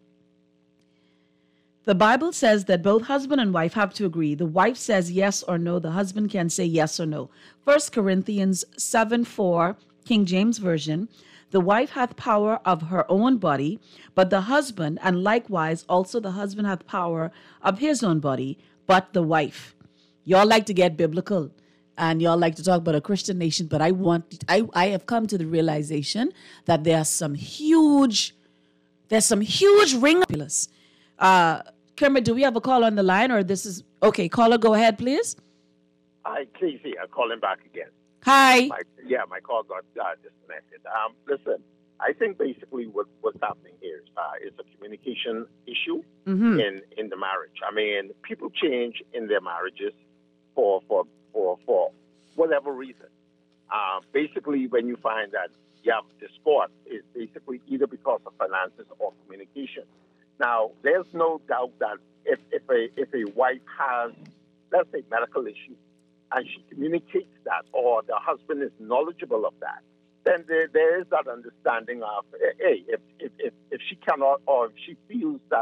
S4: The Bible says that both husband and wife have to agree. The wife says yes or no. The husband can say yes or no. First Corinthians seven four, King James Version. The wife hath power of her own body, but the husband, and likewise also the husband hath power of his own body, but the wife. Y'all like to get biblical, and y'all like to talk about a Christian nation, but I want, I, I have come to the realization that there are some huge, there's some huge ring ups. Uh, Kermit, do we have a call on the line, or this is, okay, caller, go ahead, please.
S22: Hi, Casey. I'm calling back again.
S4: Hi.
S22: My, yeah, my call got uh, disconnected. Um, listen, I think basically what, what's happening here uh, is a communication issue
S4: mm-hmm.
S22: in, in the marriage. I mean, people change in their marriages for for for, for whatever reason. Uh, basically, when you find that you have discord, it's basically either because of finances or communication. Now, there's no doubt that if, if a if a wife has, let's say, medical issues, and she communicates that, or the husband is knowledgeable of that, then there, there is that understanding of, hey, if, if, if, if she cannot, or if she feels that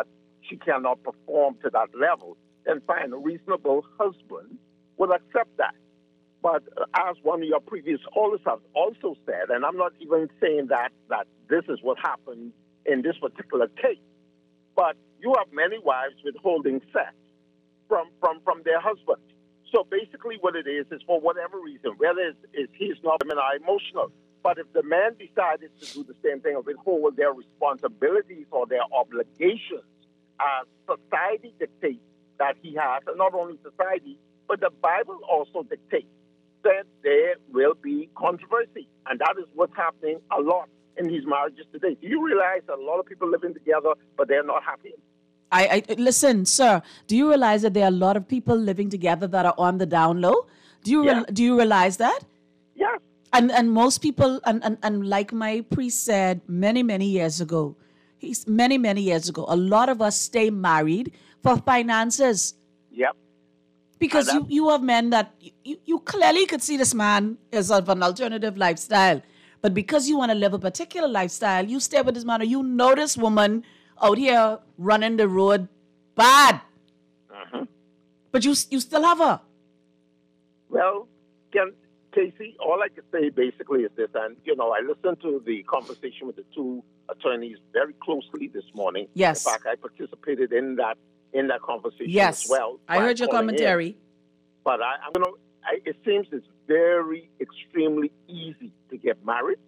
S22: she cannot perform to that level, then fine, a reasonable husband would accept that. But uh, as one of your previous callers have also said, and I'm not even saying that, that this is what happened in this particular case, but you have many wives withholding sex from, from, from their husbands. So basically what it is is for whatever reason, whether it's, it's he's not women are emotional, but if the man decided to do the same thing or withhold their responsibilities or their obligations, as society dictates that he has, and not only society, but the Bible also dictates that there will be controversy. And that is what's happening a lot in these marriages today. Do you realize that a lot of people living together, but they're not happy?
S4: I, I listen, sir. Do you realize that there are a lot of people living together that are on the down low? Do you
S22: Yeah.
S4: re- do you realize that?
S22: Yes.
S4: And and most people, and, and and like my priest said many many years ago, he's many many years ago. A lot of us stay married for finances.
S22: Yep.
S4: Because
S22: And
S4: you, you have men that you, you clearly could see this man is of an alternative lifestyle. But because you want to live a particular lifestyle, you stay with this man, or you know this woman out here running the road bad.
S22: Uh-huh.
S4: But you you still have her.
S22: Well, Ken, Casey, all I can say basically is this, and, you know, I listened to the conversation with the two attorneys very closely this morning.
S4: Yes.
S22: In fact, I participated in that in that conversation
S4: Yes.
S22: as well.
S4: I
S22: by
S4: heard your
S22: calling in.
S4: commentary.
S22: But I, I'm gonna. I, it seems it's very, extremely easy to get married,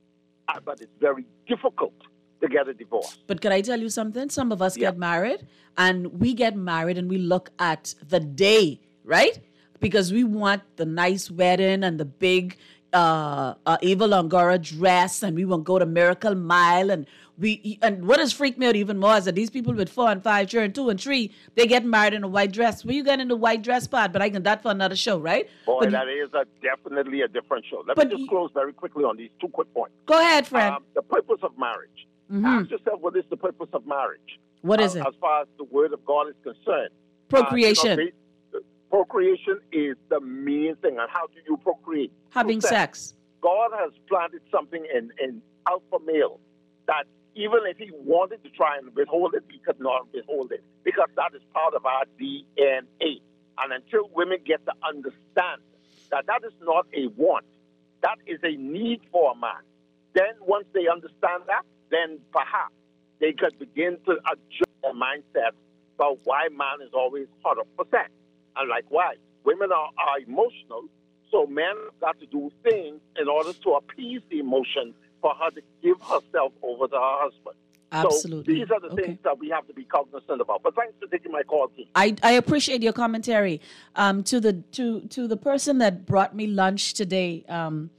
S22: uh, but it's very difficult to get a divorce.
S4: But can I tell you something? Some of us get married, and we get married and we look at the day, right? Because we want the nice wedding and the big uh, uh, Eva Longoria dress, and we want to go to Miracle Mile. And we and what has freaked me out even more is that these people with four and five children, two and three, they get married in a white dress. Where you get in the white dress part? But I can that for another show, right?
S22: Boy,
S4: But
S22: that is a, definitely a different show. Let
S4: But
S22: me just close very quickly on these two quick points.
S4: Go ahead, friend.
S22: Um, the purpose of marriage.
S4: Mhm.
S22: Ask yourself, what is the purpose of marriage?
S4: What is
S22: Uh,
S4: it?
S22: As far as the Word of God is concerned.
S4: Procreation.
S22: Uh, you know, ba- procreation is the main thing. And how do you procreate?
S4: Having
S22: Through
S4: sex.
S22: God has planted something in, in alpha male that even if he wanted to try and withhold it, he could not withhold it because that is part of our D N A. And until women get to understand that that is not a want, that is a need for a man, then once they understand that, then perhaps they could begin to adjust their mindset about why man is always hot up for sex. And likewise, women are, are emotional, so men have got to do things in order to appease the emotion for her to give herself over to her husband.
S4: Absolutely.
S22: So these are the
S4: Okay.
S22: things that we have to be cognizant about. But thanks for taking my call, Keith.
S4: I, I appreciate your commentary. Um, to the to to the person that brought me lunch today. Um,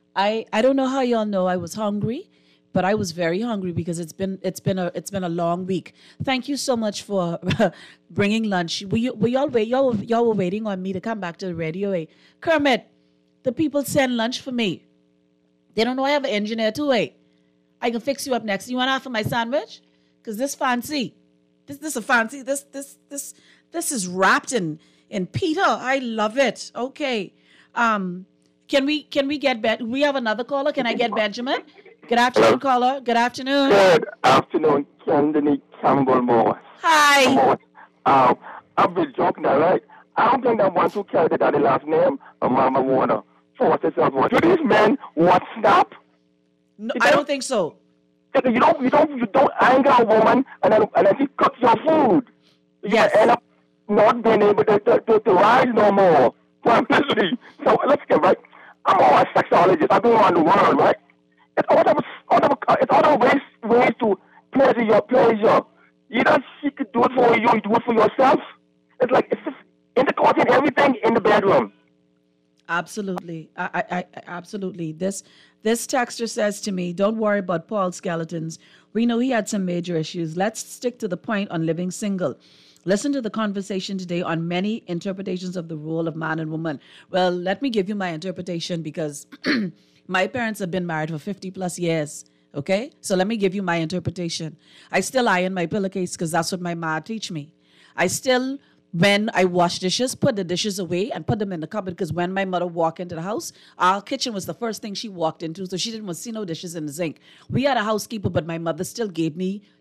S4: I I don't know how y'all know I was hungry, but I was very hungry because it's been it's been a it's been a long week. Thank you so much for bringing lunch. We we y'all wait y'all were- y'all were waiting on me to come back to the radio. Eh? Kermit, the people send lunch for me. They don't know I have an engineer too. Eh? I can fix you up next. You want to offer my sandwich? Cause this fancy. This this a fancy. This this this this is wrapped in in Peter. I love it. Okay. Um, can we can we get Ben? We have another caller. Can I get Benjamin? Good afternoon, caller. Good afternoon.
S7: Good afternoon, Kendany Campbell Moore.
S4: Hi.
S7: Um, I've been joking, all right? I don't think that one who carried the daddy last name of Mama Warner force herself on. Do these men want snap?
S4: No, I don't think so.
S7: You don't, you don't, you don't anger a woman and then, and then she cooks your food. You
S4: yes.
S7: end up not being able to, to, to, to rise no more. Simplicity. So let's get right. I'm all a sexologist. I've been around the world, right? It's all of, all of, it's all of ways, ways to pleasure your pleasure. Either she could do it for you, you do it for yourself. It's like, it's just intercourse and everything in the bedroom.
S4: Absolutely. I, I, I absolutely. This this texter says to me, don't worry about Paul's skeletons. We know he had some major issues. Let's stick to the point on living single. Listen to the conversation today on many interpretations of the role of man and woman. Well, let me give you my interpretation because my parents have been married for fifty plus years. Okay? So let me give you my interpretation. I still iron my pillowcase because that's what my ma teach me. I still, when I wash dishes, put the dishes away and put them in the cupboard because when my mother walked into the house, our kitchen was the first thing she walked into, so she didn't want to see no dishes in the sink. We had a housekeeper, but my mother still gave me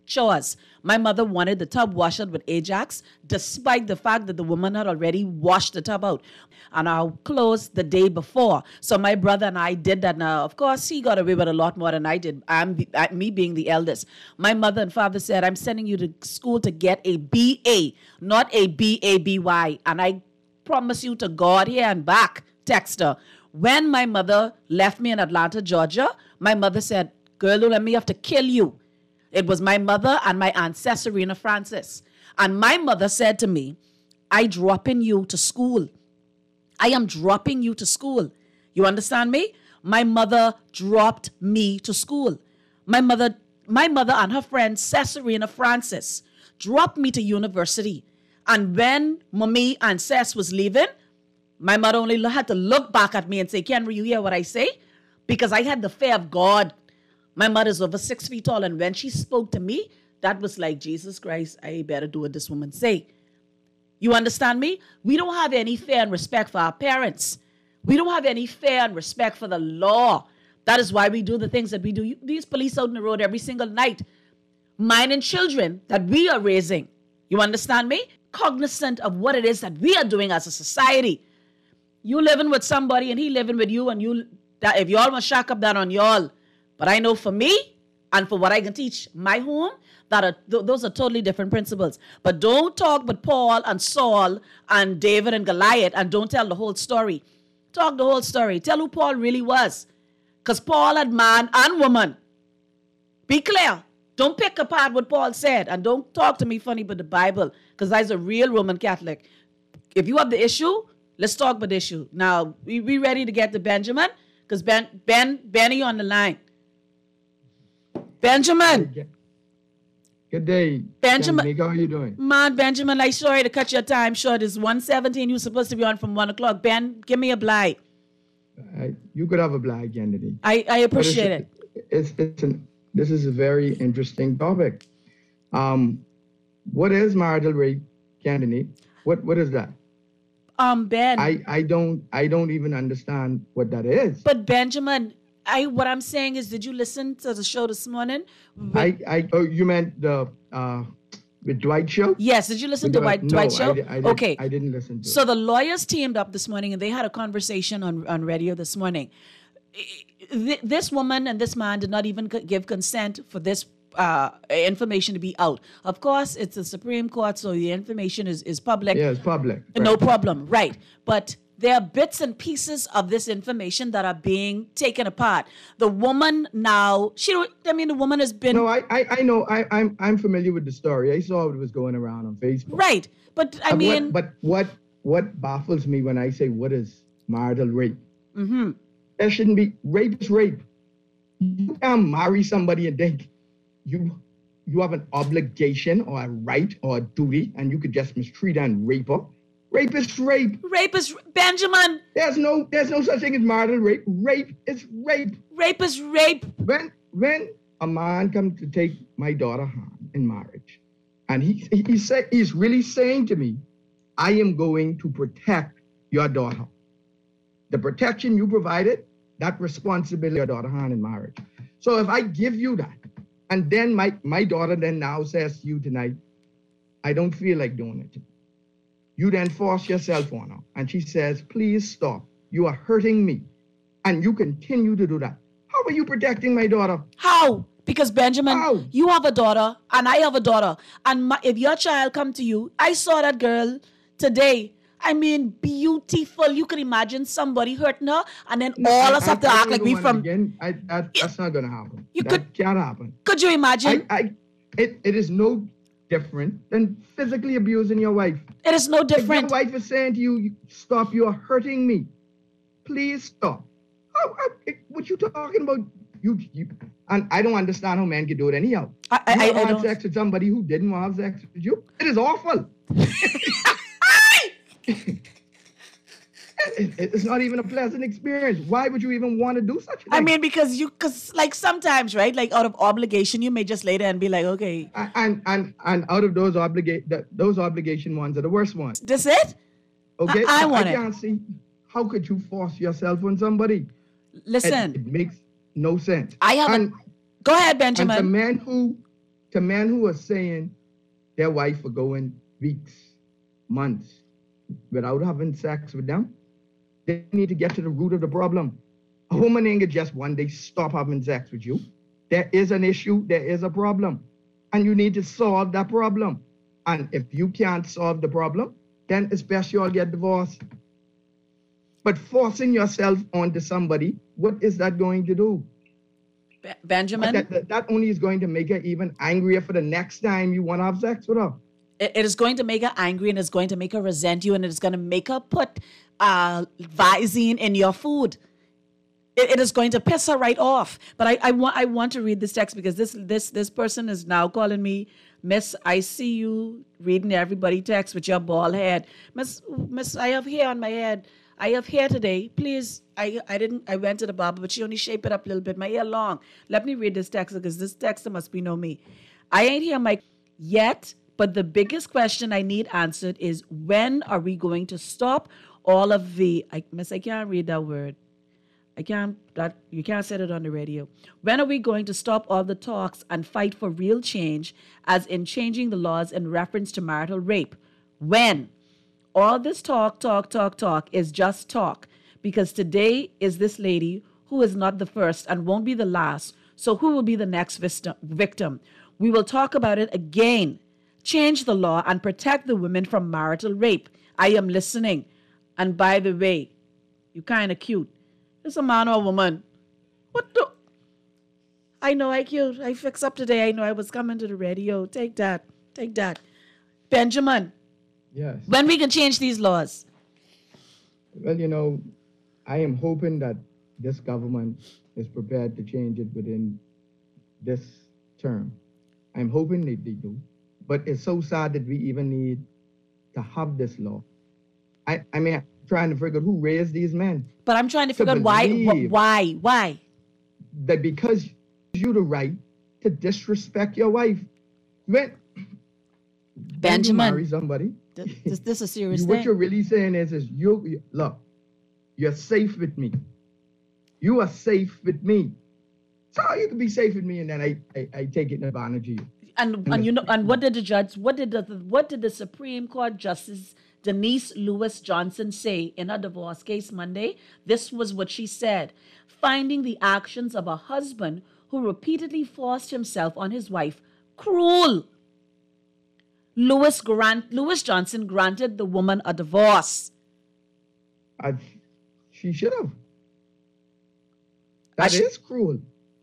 S4: chores. My mother wanted the tub washed with Ajax, despite the fact that the woman had already washed the tub out. And our clothes the day before. So my brother and I did that. Now, of course, he got away with a lot more than I did. I'm the, uh, me being the eldest. My mother and father said, I'm sending you to school to get a B A, not a B A B Y. And I promise you to God here and back, Texter. When my mother left me in Atlanta, Georgia, my mother said, girl, don't let me have to kill you. It was my mother and my aunt Serena Francis. And my mother said to me, I dropping you to school. I am dropping you to school. You understand me? My mother dropped me to school. My mother, my mother and her friend Serena Francis dropped me to university. And when Mommy and Cess was leaving, my mother only had to look back at me and say, Kenry, you hear what I say? Because I had the fear of God. My mother's over six feet tall. And when she spoke to me, that was like, Jesus Christ, I better do what this woman say. You understand me? We don't have any fear and respect for our parents. We don't have any fear and respect for the law. That is why we do the things that we do. These police out on the road every single night, minding children that we are raising. You understand me? Cognizant of what it is that we are doing as a society. You living with somebody and he living with you, and you, that if y'all want to shack up that on y'all. But I know for me and for what I can teach my home, that are, th- those are totally different principles. But don't talk with Paul and Saul and David and Goliath and don't tell the whole story. Talk the whole story. Tell who Paul really was. Because Paul had man and woman. Be clear. Don't pick apart what Paul said. And don't talk to me funny about the Bible, because I'm a real Roman Catholic. If you have the issue, let's talk about the issue. Now, we, we ready to get to Benjamin? Because Ben, Ben, Benny on the line. Benjamin.
S1: Good day.
S4: Benjamin.
S1: Nick, how are you doing?
S4: Man, Benjamin, I'm sorry to cut your time short. It's one seventeen. You're supposed to be on from one o'clock. Ben, give me a blight.
S1: Uh, you could have a blight, Kennedy.
S4: I, I appreciate
S1: it's,
S4: it.
S1: It's, it's an, this is a very interesting topic. Um, what is marital rape, Kennedy? What What is that?
S4: Um, Ben.
S1: I, I don't I don't even understand what that is.
S4: But Benjamin, I what I'm saying is, did you listen to the show this morning? With,
S1: I, I oh you meant the uh with Dwight show?
S4: Yes, did you listen
S1: with
S4: to
S1: Dwight,
S4: Dwight, Dwight
S1: no,
S4: show?
S1: I, I didn't,
S4: okay.
S1: I didn't listen to
S4: so
S1: it.
S4: the lawyers teamed up this morning and they had a conversation on, on radio this morning. This woman and this man did not even give consent for this uh, information to be out. Of course, it's the Supreme Court, so the information is, is public.
S1: Yeah, it's public.
S4: No
S1: right.
S4: problem, right. But there are bits and pieces of this information that are being taken apart. The woman now, she don't, I mean, the woman has been...
S1: No, I I, I know, I, I'm I'm familiar with the story. I saw what was going around on Facebook.
S4: Right, but I
S1: Uh,
S4: mean...
S1: What, but what what baffles me when I say, what is marital rape?
S4: Mm-hmm.
S1: There shouldn't be, rape is rape. You can't marry somebody and think you you have an obligation or a right or a duty and you could just mistreat and rape her. Rape is rape.
S4: Rape is, Benjamin.
S1: There's no there's no such thing as marital rape. Rape is rape.
S4: Rape is rape.
S1: When when a man comes to take my daughter home in marriage, and he he, he say, he's really saying to me, I am going to protect your daughter. The protection you provided, that responsibility your daughter hand in marriage. So if I give you that, and then my, my daughter then now says to you tonight, I don't feel like doing it. You then force yourself on her. And she says, please stop. You are hurting me. And you continue to do that. How are you protecting my daughter?
S4: How? Because Benjamin,
S1: How?
S4: you have a daughter and I have a daughter. And my, if your child come to you, I saw that girl today. I mean, beautiful. You can imagine somebody hurting her, and then
S1: No,
S4: all
S1: I-
S4: us
S1: I-
S4: have to
S1: I
S4: act
S1: don't
S4: like we
S1: want it
S4: from.
S1: Again, I, that, that's not going to happen.
S4: You
S1: that
S4: could-
S1: can't happen.
S4: Could you imagine?
S1: I, I, it, it is no different than physically abusing your wife.
S4: It is no
S1: If
S4: different.
S1: your wife is saying to you, "You- stop, you are hurting me. Please stop. How, how, what you talking about? You, you, and I don't understand how men can do it anyhow.
S4: I, I,
S1: you
S4: I, I
S1: have
S4: don't.
S1: sex with somebody who didn't want to have sex with you. It is awful. It- it's not even a pleasant experience. Why would you even want to do such a thing?
S4: I mean, because you, because like sometimes, right? Like out of obligation, you may just lay there and be like, okay,
S1: and and and out of those obligate those obligation ones are the worst ones.
S4: that's it.
S1: Okay,
S4: I- I
S1: So
S4: want
S1: I
S4: it.
S1: can't see how could you force yourself on somebody.
S4: Listen,
S1: It, it makes no sense.
S4: I have a-
S1: and,
S4: Go ahead,
S1: and the
S4: Benjamin.
S1: men who to men who are saying their wife are going weeks, months without having sex with them, they need to get to the root of the problem. A woman ain't gonna just one day stop having sex with you. There is an issue, there is a problem, and you need to solve that problem. And if you can't solve the problem, then it's best you all get divorced. But forcing yourself onto somebody, what is that going to do?
S4: Be- Benjamin?
S1: That, that, that only is going to make her even angrier for the next time you want to have sex with her.
S4: It, it is going to make her angry, and it's going to make her resent you, and it's going to make her put uh, Visine in your food. It, it is going to piss her right off. But I, I want I want to read this text because this this this person is now calling me, Miss, I see you reading everybody text with your bald head. Miss, Miss, I have hair on my head. I have hair today. Please, I I didn't, I went to the barber, but she only shaped it up a little bit. My hair long. Let me read this text because this texter must be know me. I ain't here, Mike, yet, but the biggest question I need answered is when are we going to stop all of the, I, Miss, I can't read that word. I can't, that, you can't say it on the radio. When are we going to stop all the talks and fight for real change, as in changing the laws in reference to marital rape? When? All this talk, talk, talk, talk is just talk, because today is this lady who is not the first and won't be the last. So who will be the next victim? We will talk about it again. Change the law and protect the women from marital rape. I am listening. And by the way, you kind of cute. It's a man or a woman. What the? I know I cute. I fix up today. I know I was coming to the radio. Take that. Take that. Benjamin.
S1: Yes.
S4: When we can change these laws?
S1: Well, you know, I am hoping that this government is prepared to change it within this term. I'm hoping that they do. But it's so sad that we even need to have this law. I, I mean, I'm trying to figure out who raised these men.
S4: But I'm trying to figure out why, wh- why, why?
S1: That because you the right to disrespect your wife. When,
S4: Benjamin,
S1: when you marry somebody,
S4: this, this is a serious
S1: you,
S4: thing.
S1: what you're really saying is, is you, you, look, you're safe with me. You are safe with me. So you can be safe with me, and then I, I, I take it advantage of you.
S4: And and you know, and what did the judge? What did the what did the Supreme Court Justice Denise Lewis Johnson say in her divorce case Monday? This was what she said: finding the actions of a husband who repeatedly forced himself on his wife cruel. Lewis grant Lewis Johnson granted the woman a divorce.
S1: I, she should have. That is cruel.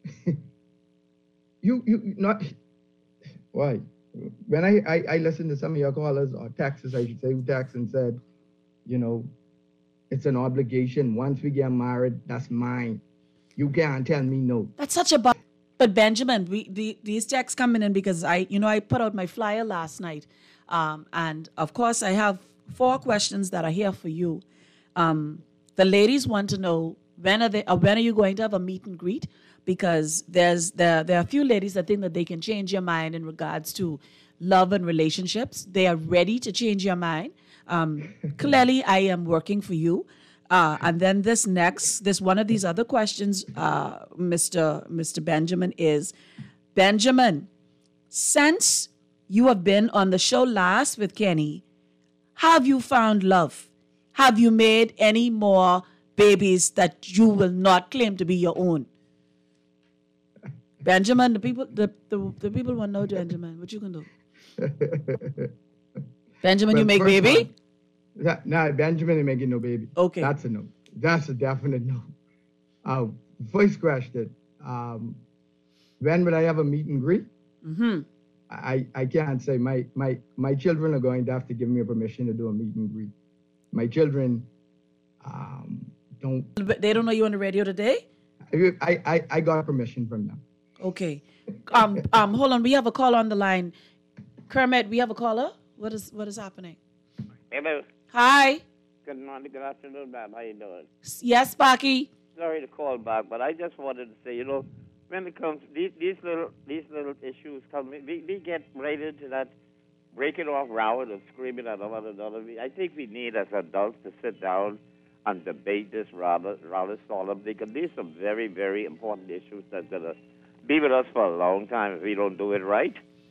S1: you you not. Why? When I, I, I listened to some of your callers, or texts, I should say, who texted and said, you know, it's an obligation. Once we get married, that's mine. You can't tell me no.
S4: That's such a bu- But Benjamin, we the, these texts coming in because I, you know, I put out my flyer last night. Um, and of course, I have four questions that are here for you. Um, the ladies want to know, when are they, uh, when are you going to have a meet and greet? Because there's there there are a few ladies that think that they can change your mind in regards to love and relationships. They are ready to change your mind. Um, clearly, I am working for you. Uh, and then this next, this one of these other questions, uh, Mister Mister Benjamin, is, Benjamin, since you have been on the show last with Kenny, have you found love? Have you made any more babies that you will not claim to be your own? Benjamin, the people, the, the, the people want to know, Benjamin, what you can do? Benjamin,
S1: Well,
S4: you make
S1: first
S4: baby?
S1: one, that, no, Benjamin ain't making no baby.
S4: Okay.
S1: That's a no. That's a definite no. Uh, first question, um, when would I have a meet and greet?
S4: Mm-hmm.
S1: I, I can't say. My, my, my children are going to have to give me a permission to do a meet and greet. My children um, don't...
S4: But they don't know you on the radio today?
S1: I, I, I got permission from them.
S4: Okay. Um, um, hold on. We have a caller on the line. Kermit, we have a caller? What is what is happening?
S5: Hello.
S4: Hi.
S5: Good morning, good afternoon, ma'am. How you doing?
S4: Yes, Sparky.
S5: Sorry to call back, but I just wanted to say, you know, when it comes these these little these little issues come, we, we get right into that breaking off round and screaming at one another. I think we need as adults to sit down and debate this rather rather solemnly, because these are some very very important issues that's gonna be with us for a long time if we don't do it right.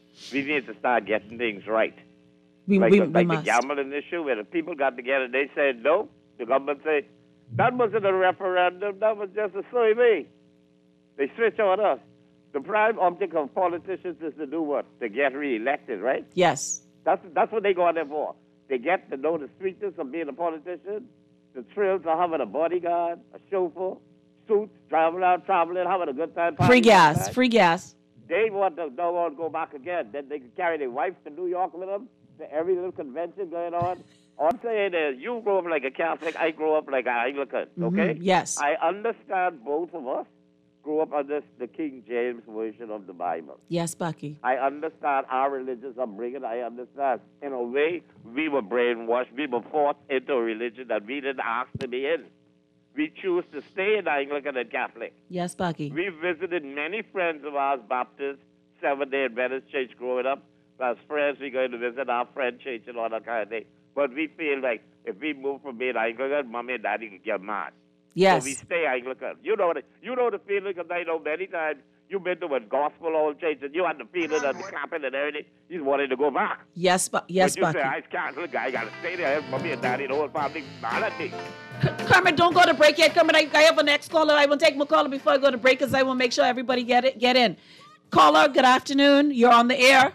S5: we need to start getting things right.
S4: We,
S5: like
S4: we,
S5: the,
S4: we
S5: like
S4: must.
S5: the gambling issue, where the people got together, they said no. The government said that wasn't a referendum. That was just a survey. They switch on us. The prime object of politicians is to do what? To get reelected, right?
S4: Yes.
S5: That's that's what they go out there for. They get to know the sweetness of being a politician, the thrills of having a bodyguard, a chauffeur, suits, traveling out, traveling, having a good time.
S4: Free
S5: partying
S4: gas.
S5: outside.
S4: Free gas.
S5: They want to don't want to go back again. Then they can carry their wife to New York with them to every little convention going on. All I'm saying is, you grow up like a Catholic, I grow up like an Anglican. Okay?
S4: Mhm, yes.
S5: I understand both of us grew up under the King James version of the Bible.
S4: Yes, Bucky.
S5: I understand our religious upbringing. I understand. In a way, we were brainwashed. We were forced into a religion that we didn't ask to be in. We choose to stay in Anglican and Catholic.
S4: Yes, Bucky.
S5: We visited many friends of ours, Baptist, Seventh-day Adventist Church growing up. As friends, we're going to visit our friend church and all that kind of thing. But we feel like if we move from being Anglican, Mommy and Daddy could get mad.
S4: Yes.
S5: So we stay Anglican. You know the, you know the feeling, because I know many times you've been to a gospel old church and you had the feeling and the clapping and everything. You wanted to go back.
S4: Yes, bu- yes,
S5: but you
S4: Bucky.
S5: say, I Catholic guy, I got to stay there. Mommy and Daddy, the whole family, mad at me.
S4: Kermit, don't go to break yet. Kermit, I, I have a next caller. I will take my caller before I go to break, because I will make sure everybody get it, get in. Caller, good afternoon. You're on the air.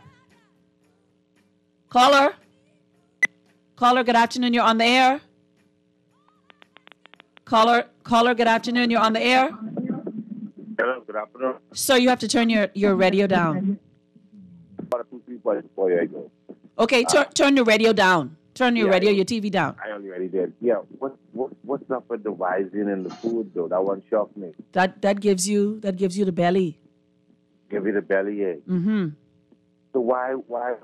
S4: Caller. Caller, good afternoon. You're on the air. Caller, caller, good afternoon. You're on the air.
S2: Hello, good afternoon.
S4: Sir, you have to turn your, your radio down.
S2: Two, three points before you go.
S4: Okay, turn turn your radio down. Turn your
S2: Yeah,
S4: radio,
S2: I-
S4: your T V down.
S2: I already did. Yeah, what, what what's up with the rising in the food though? That one shocked me.
S4: That that gives you that gives you the belly.
S2: Give you the bellyache.
S4: Mm-hmm.
S2: So why why?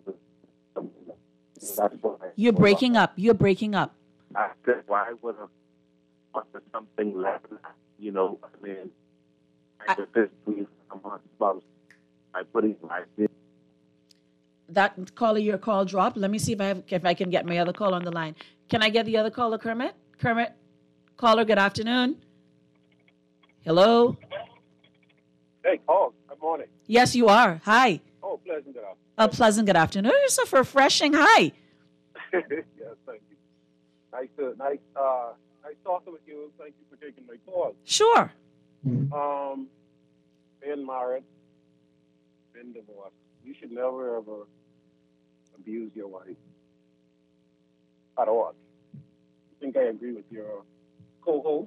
S2: That's what I,
S4: You're breaking up. You're breaking up.
S2: I said, why would a after something like that? You know, I mean, I just physically from my spouse by putting rising.
S4: That caller, your call dropped. Let me see if I have, if I can get my other call on the line. Can I get the other caller, Kermit? Kermit, caller, good afternoon. Hello.
S3: Hey, Paul. Good morning.
S4: Yes, you are. Hi.
S3: Oh, pleasant good
S4: A pleasant good afternoon. It's a refreshing hi.
S3: afternoon. Yes, thank you. Nice, to, nice, uh, nice talking with you. Thank you for taking my call.
S4: Sure.
S3: Um, been married, been divorced. You should never ever abuse your wife at all. I think I agree with your co-host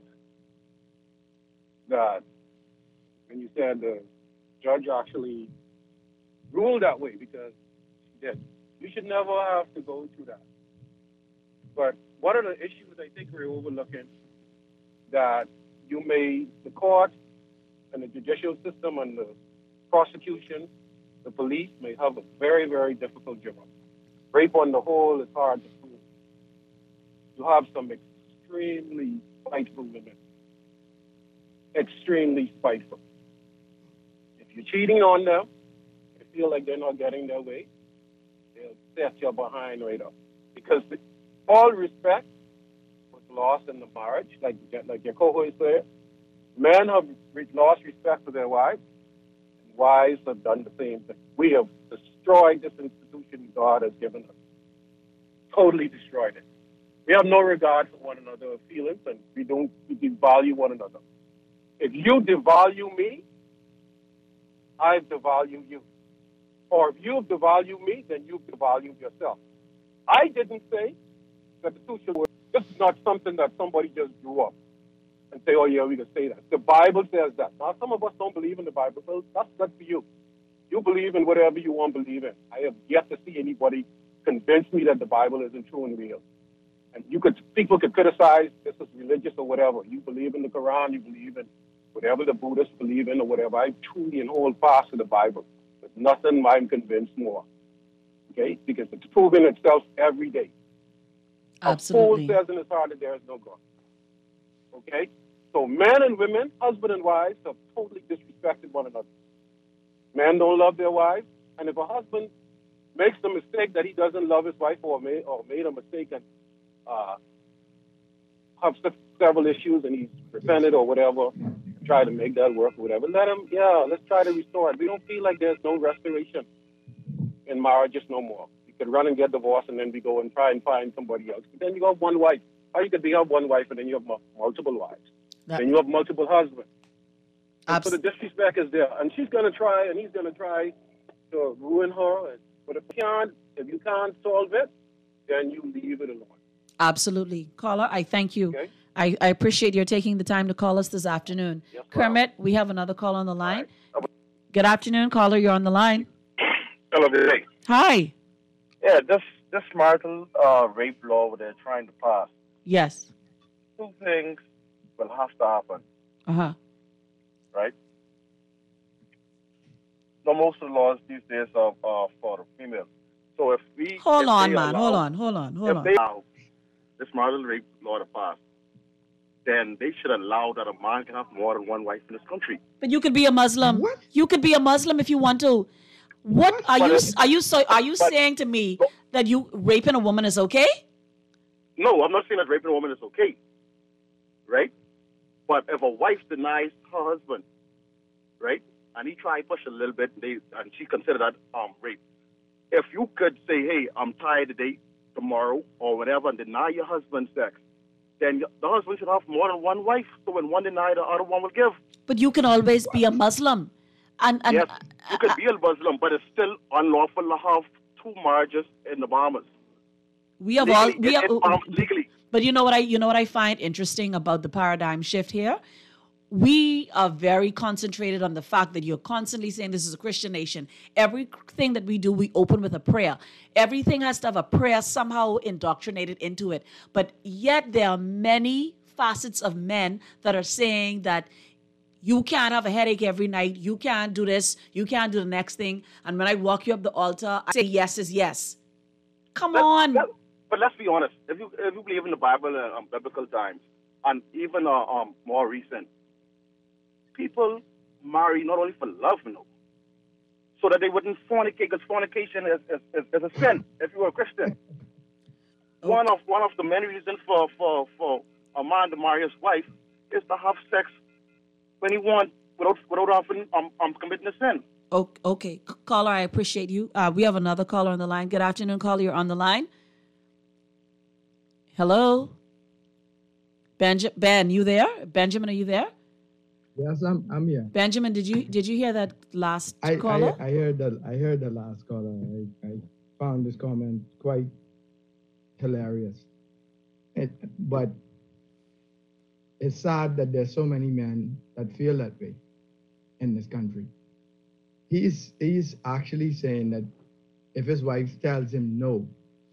S3: that when you said the judge actually ruled that way, because she did. You should never have to go through that. But one of the issues I think we're overlooking, that you may, the court and the judicial system and the prosecution, the police may have a very, very difficult job. Rape on the whole is hard to prove. You have some extremely spiteful women. Extremely spiteful. If you're cheating on them, they feel like they're not getting their way, they'll set your behind right up. Because the, all respect was lost in the marriage, like, like your co-host said. Men have re- lost respect for their wives, and wives have done the same thing. We have destroyed this institution God has given us. Totally destroyed it. We have no regard for one another's feelings, and we don't we devalue one another. If you devalue me, I devalue you. Or if you devalue me, then you devalue yourself. I didn't say that the two should work. This is not something that somebody just grew up and say, oh, yeah, we can say that. The Bible says that. Now, some of us don't believe in the Bible, so that's good for you. You believe in whatever you want to believe in. I have yet to see anybody convince me that the Bible isn't true and real. And you could, people could criticize this is religious or whatever. You believe in the Quran, you believe in whatever the Buddhists believe in or whatever. I truly and hold fast to the Bible. There's nothing I'm convinced more. Okay? Because it's proven itself every day.
S4: Absolutely.
S3: A fool says in his heart that there is no God. Okay? So men and women, husband and wives, have totally disrespected one another. Men don't love their wives. And if a husband makes the mistake that he doesn't love his wife or made, or made a mistake and uh, have several issues and he's repented or whatever, try to make that work or whatever, let him, yeah, let's try to restore it. We don't feel like there's no restoration. in marriages no more. You could run and get divorced, and then we go and try and find somebody else. But then you have one wife. Or you could be have one wife, and then you have multiple wives.
S4: That-
S3: then you have multiple husbands. And
S4: Abs-
S3: so the disrespect is there, and she's gonna try, and he's gonna try to ruin her. And, but if you can't, if you can't solve it, then you leave it alone.
S4: Absolutely. Caller, I thank you.
S3: Okay.
S4: I, I appreciate your taking the time to call us this afternoon.
S3: Yes,
S4: Kermit, we have another call on the line. Good afternoon, caller. You're on the line.
S6: Hello, Vic.
S4: Hi.
S6: Yeah, this this marital uh, rape law they're trying to pass.
S4: Yes.
S6: Two things will have to happen,
S4: Uh-huh.
S6: right? No, most of the laws these days are, are for the female. So if we
S4: Hold
S6: if
S4: on,
S6: they
S4: man.
S6: allow-
S4: Hold on. Hold on. Hold
S6: if
S4: on.
S6: they allow this marital rape law to pass, then they should allow that a man can have more than one wife in this country.
S4: But you could be a Muslim. What? You could be a Muslim if you want to. What are
S6: But
S4: you
S6: it-
S4: are you so are you
S6: but-
S4: saying to me that you raping a woman is okay?
S6: No, I'm not saying that raping a woman is okay, right? But if a wife denies her husband, right, and he try to push a little bit, they, and she consider that um rape. If you could say, hey, I'm tired today, tomorrow, or whatever, and deny your husband sex, then the husband should have more than one wife. So when one denies, the other one will give.
S4: But you can always be a Muslim. And, and
S6: yes, you could be a Muslim, but it's still unlawful to have two marriages in the Bahamas.
S4: we have all
S6: Legally,
S4: we
S6: in-
S4: have,
S6: in Bahamas, legally.
S4: But you know what I you know what I find interesting about the paradigm shift here? We are very concentrated on the fact that you're constantly saying this is a Christian nation. Everything that we do, we open with a prayer. Everything has to have a prayer somehow indoctrinated into it. But yet there are many facets of men that are saying that you can't have a headache every night. You can't do this. You can't do the next thing. And when I walk you up the altar, I say yes is yes. Come
S6: Let-
S4: on.
S6: let- but let's be honest. If you if you believe in the Bible and um, biblical times, and even uh, um, more recent, people marry not only for love, you know, so that they wouldn't fornicate, because fornication is, is, is, is a sin if you were a Christian. One of one of the many reasons for, for, for a man to marry his wife is to have sex when he wants, without without having um, um committing a sin.
S4: O- Okay, C- caller, I appreciate you. Uh, we have another caller on the line. Good afternoon, caller. You're on the line. Hello, Benj- Ben. You there? Benjamin, are you there?
S1: Yes, I'm I'm here.
S4: Benjamin, did you did you hear that last
S1: I,
S4: caller?
S1: I I heard the I heard the last caller. I, I found this comment quite hilarious. It, but it's sad that there's so many men that feel that way in this country. He's he's actually saying that if his wife tells him no,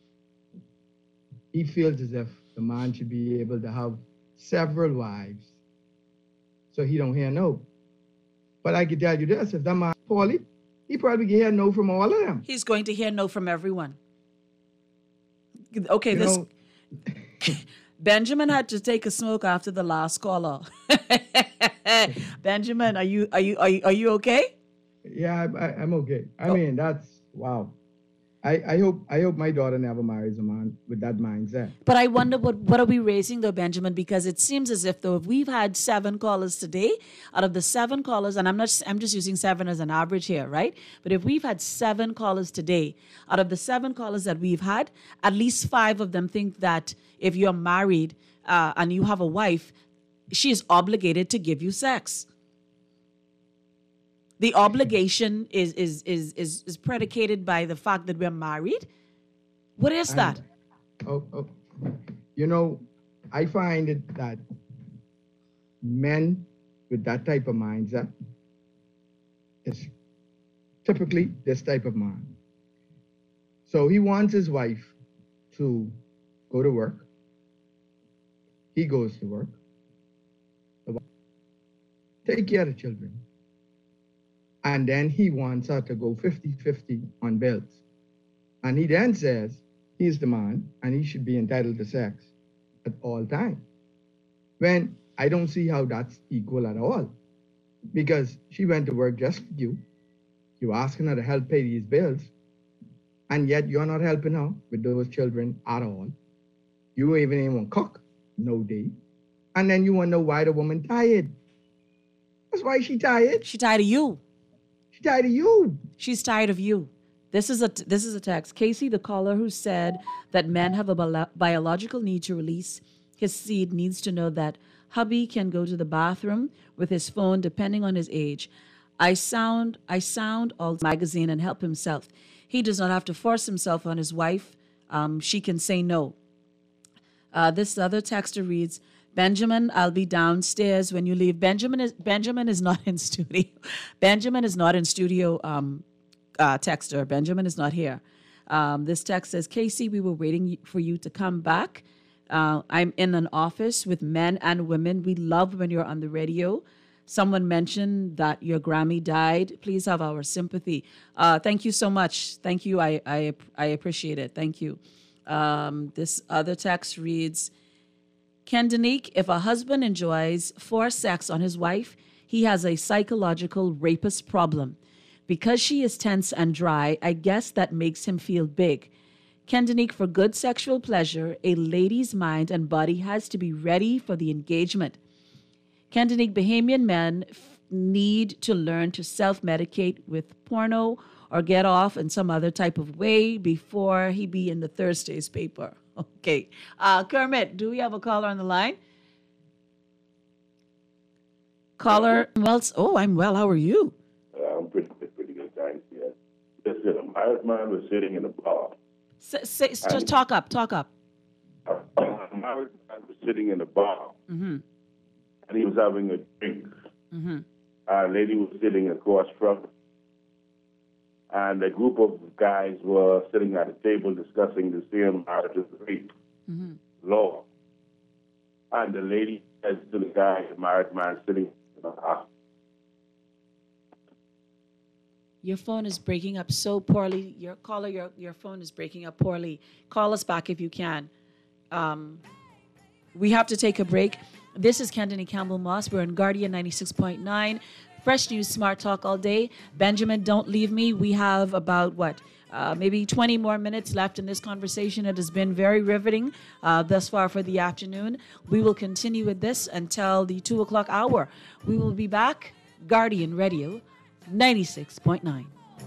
S1: he feels as if the man should be able to have several wives, so he don't hear no. But I can tell you this: if that man Paulie, he probably can hear no from all of them.
S4: He's going to hear no from everyone. Okay,
S1: You
S4: this
S1: know-
S4: Benjamin had to take a smoke after the last caller. Benjamin, are you are you are you, are you okay?
S1: Yeah, I, I, I'm okay. I mean, that's wow. I, I hope I hope my daughter never marries a man with that mindset.
S4: But I wonder what what are we raising though, Benjamin? Because it seems as if though if we've had seven callers today, out of the seven callers, and I'm not I'm just using seven as an average here, right? But if we've had seven callers today, out of the seven callers that we've had, at least five of them think that if you're married uh, and you have a wife, she is obligated to give you sex. The obligation is is is is is predicated by the fact that we're married. What is that?
S1: And, oh, oh, you know, I find it that men with that type of mindset is typically this type of man. So he wants his wife to go to work. He goes to work. The wife take care of the children. And then he wants her to go fifty-fifty on bills. And he then says he's the man and he should be entitled to sex at all times. When I don't see how that's equal at all. Because she went to work just for you. You're asking her to help pay these bills. And yet you're not helping her with those children at all. You even even cook, no day. And then you want to know why the woman tired. That's why she tired.
S4: She tired of you.
S1: She tired of you.
S4: She's tired of you. This is a this is a text. Casey, the caller who said that men have a bio- biological need to release his seed, needs to know that hubby can go to the bathroom with his phone depending on his age. I sound I sound all magazine and help himself. He does not have to force himself on his wife. Um, she can say no. Uh, this other texter reads, Benjamin, I'll be downstairs when you leave. Benjamin is Benjamin is not in studio. Benjamin is not in studio. Um, uh, texter. Benjamin is not here. Um, this text says, Casey, we were waiting for you to come back. Uh, I'm in an office with men and women. We love when you're on the radio. Someone mentioned that your Grammy died. Please have our sympathy. Uh, thank you so much. Thank you. I I, I appreciate it. Thank you. Um, this other text reads, Ken Danique, if a husband enjoys forced sex on his wife, he has a psychological rapist problem. Because she is tense and dry, I guess that makes him feel big. Ken Danique, for good sexual pleasure, a lady's mind and body has to be ready for the engagement. Ken Danique, Bahamian men f- need to learn to self-medicate with porno or get off in some other type of way before he be in the Thursday's paper. Okay. Uh, Kermit, do we have a caller on the line? Caller, well, oh, I'm well. How are you?
S9: Uh, I'm pretty good, pretty good, thanks, yes. Listen, a married man was sitting in a bar.
S4: S- say, just talk up, talk up.
S9: A married man was sitting in a bar,
S4: Mm-hmm.
S9: and he was having a drink.
S4: Mm-hmm.
S9: A lady was sitting across from him, and a group of guys were sitting at a table discussing the same marital rape
S4: Mm-hmm.
S9: law. And the lady says to the guy, the married man sitting in the house,
S4: Your phone is breaking up so poorly. Your caller, your, your phone is breaking up poorly. Call us back if you can. Um, we have to take a break. This is Kendany Campbell Moss. We're in Guardian ninety-six point nine. Fresh News, Smart Talk all day. Benjamin, don't leave me. We have about, what, uh, maybe twenty more minutes left in this conversation. It has been very riveting uh, thus far for the afternoon. We will continue with this until the two o'clock hour. We will be back. Guardian Radio ninety-six point nine.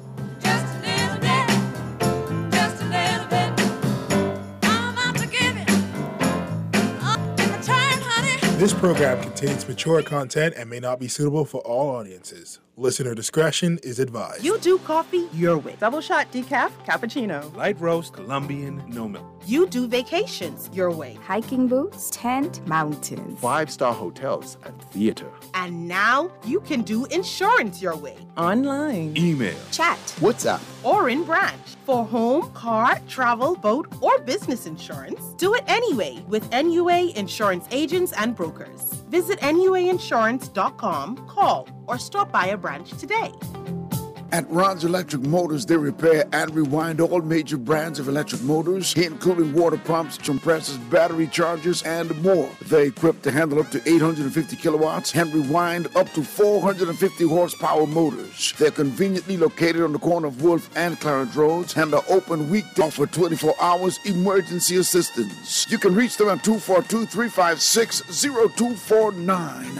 S12: This program contains mature content and may not be suitable for all audiences. Listener discretion is advised.
S11: You do coffee your way. Double shot decaf, cappuccino.
S10: Light roast, Colombian, no milk.
S11: You do vacations your way.
S13: Hiking boots, tent, mountains.
S14: Five-star hotels and theater.
S11: And now you can do insurance your way. Online.
S10: Email.
S11: Chat.
S14: WhatsApp.
S11: Or in branch. For home, car, travel, boat, or business insurance, do it anyway with N U A Insurance Agents and Brokers. Visit N U A insurance dot com, call, or stop by a branch today.
S23: At Ron's Electric Motors, they repair and rewind all major brands of electric motors, including water pumps, compressors, battery chargers, and more. They're equipped to handle up to eight hundred fifty kilowatts and rewind up to four hundred fifty horsepower motors. They're conveniently located on the corner of Wolf and Clarence Roads and are open weekdays for twenty-four hours emergency assistance. You can reach them at two four two, three five six, zero two four nine.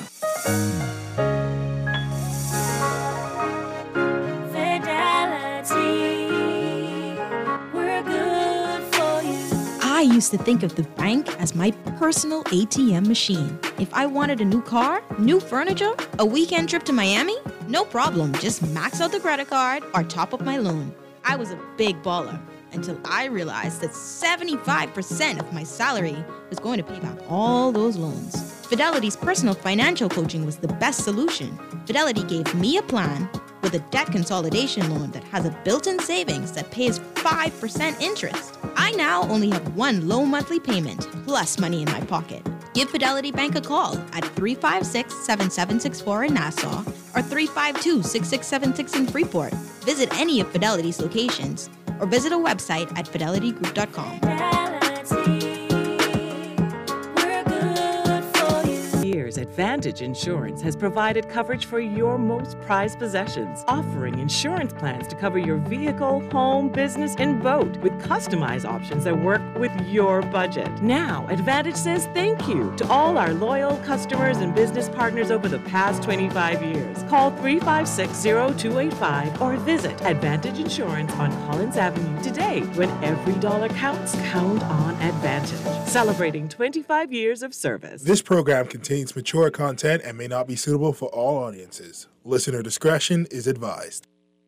S24: I used to think of the bank as my personal A T M machine. If I wanted a new car, new furniture, a weekend trip to Miami, no problem. Just max out the credit card or top up my loan. I was a big baller until I realized that seventy-five percent of my salary was going to pay back all those loans. Fidelity's personal financial coaching was the best solution. Fidelity gave me a plan with a debt consolidation loan that has a built-in savings that pays five percent interest. I now only have one low monthly payment plus money in my pocket. Give Fidelity Bank a call at three five six, seven seven six four in Nassau or three five two, six six seven six in Freeport. Visit any of Fidelity's locations or visit a website at fidelity group dot com.
S25: Years Advantage
S8: Advantage Insurance has provided coverage for your most prized possessions, offering insurance plans to cover your vehicle, home, business, and boat with customized options that work with your budget. Now, Advantage says thank you to all our loyal customers and business partners over the past twenty-five years. Call three five six, zero two eight five or visit Advantage Insurance on Collins Avenue today. When every dollar counts, count on Advantage. Celebrating twenty-five years of service.
S12: This program contains mature content and may not be suitable for all audiences. Listener discretion is advised.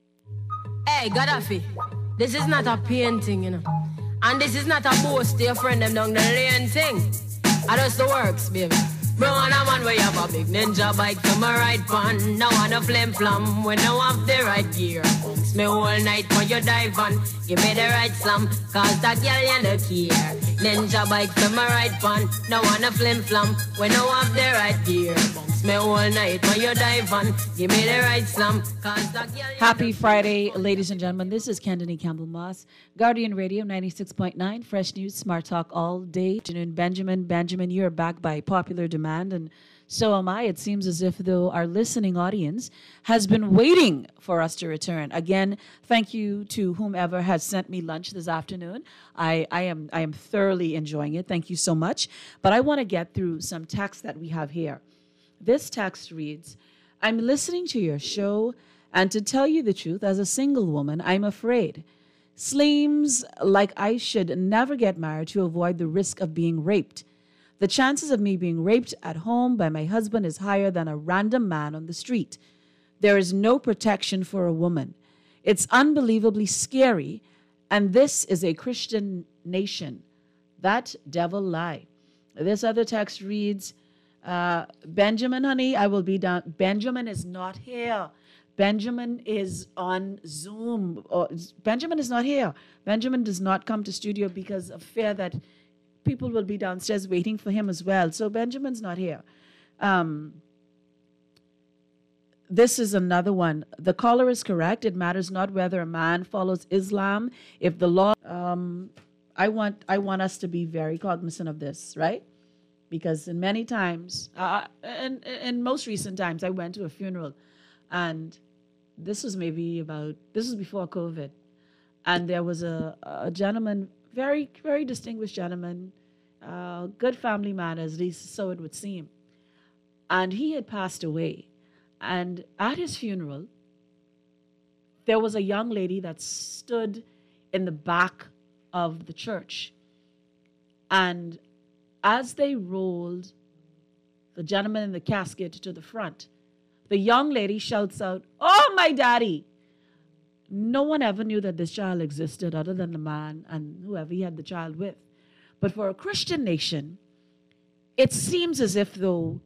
S15: Hey, Gaddafi, this is not a painting, you know. And this is not a boast to your friend them down the lane thing. I just the works, baby. Bro, and I'm on way have a big ninja bike to my right pan. Now on a flim flam when I have the right gear. Bounce me all night when you dive on. Give me the right slam, cause that girl you no care. Ninja bike to my right pan. Now on a flim flam when I have the right gear. Bounce me all night when you dive on. Give me the right slam, cause that girl you
S4: Happy Friday, ladies and gentlemen. This is Kendany Campbell Moss, Guardian Radio ninety-six point nine, Fresh News, Smart Talk all day. Afternoon, Benjamin. Benjamin, you're back by popular demand, and so am I. It seems as if, though, our listening audience has been waiting for us to return. Again, thank you to whomever has sent me lunch this afternoon. I, I am I am thoroughly enjoying it. Thank you so much. But I want to get through some text that we have here. This text reads, I'm listening to your show, and to tell you the truth, as a single woman, I'm afraid. Seems like I should never get married to avoid the risk of being raped. The chances of me being raped at home by my husband is higher than a random man on the street. There is no protection for a woman. It's unbelievably scary, and this is a Christian nation. That devil lie. This other text reads, uh, Benjamin, honey, I will be down. Benjamin is not here. Benjamin is on Zoom. Or, Benjamin is not here. Benjamin does not come to studio because of fear that people will be downstairs waiting for him as well. So Benjamin's not here. Um, this is another one. The caller is correct. It matters not whether a man follows Islam. If the law, um, I want, I want us to be very cognizant of this, right? Because in many times, uh, and in most recent times, I went to a funeral, and this was maybe about, this was before COVID, and there was a, a gentleman, very, very distinguished gentleman, uh, good family man, at least so it would seem. And he had passed away. And at his funeral, there was a young lady that stood in the back of the church. And as they rolled the gentleman in the casket to the front, the young lady shouts out, "Oh, my daddy!" No one ever knew that this child existed other than the man and whoever he had the child with. But for a Christian nation, it seems as if, though,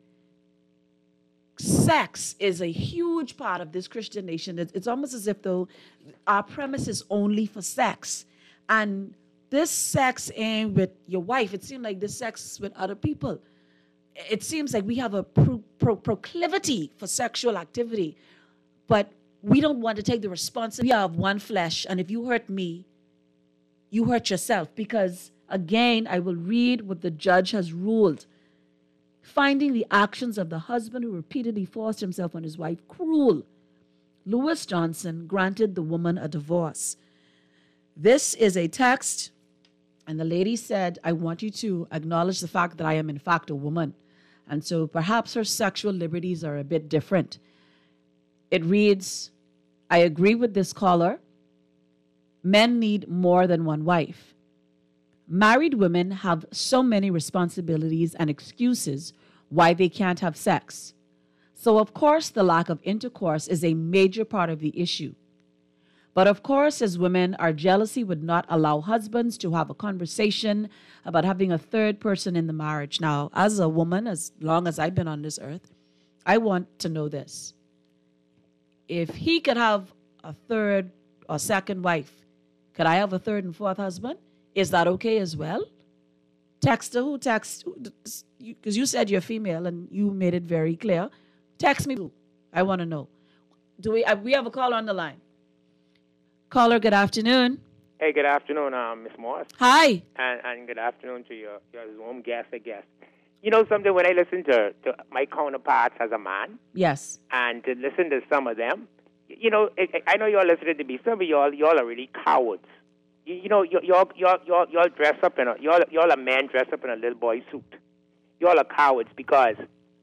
S4: sex is a huge part of this Christian nation. It's, it's almost as if, though, our premise is only for sex. And this sex ain't with your wife. It seems like this sex is with other people. It seems like we have a pro- pro- proclivity for sexual activity, but we don't want to take the responsibility. We are of one flesh, and if you hurt me, you hurt yourself. Because, again, I will read what the judge has ruled. Finding the actions of the husband who repeatedly forced himself on his wife cruel, Lewis Johnson granted the woman a divorce. This is a text, and the lady said, I want you to acknowledge the fact that I am in fact a woman. And so perhaps her sexual liberties are a bit different. It reads, I agree with this caller. Men need more than one wife. Married women have so many responsibilities and excuses why they can't have sex. So, of course, the lack of intercourse is a major part of the issue. But, of course, as women, our jealousy would not allow husbands to have a conversation about having a third person in the marriage. Now, as a woman, as long as I've been on this earth, I want to know this. If he could have a third or second wife, could I have a third and fourth husband? Is that okay as well? Text who text, because you said you're female and you made it very clear. Text me. I want to know. Do we, uh, we have a caller on the line? Caller, good afternoon.
S16: Hey, good afternoon, um, Miss Morris.
S4: Hi.
S16: And, and good afternoon to your, your Zoom guest, I guess. you know something, when I listen to, to my counterparts as a man,
S4: Yes.
S16: and to listen to some of them, you know, I, I know y'all listening to me. Some of y'all, y'all are really cowards. You, you know, y'all, y'all, y'all, y'all, y'all dress up in a, y'all, y'all a man dress up in a little boy suit. Y'all are cowards because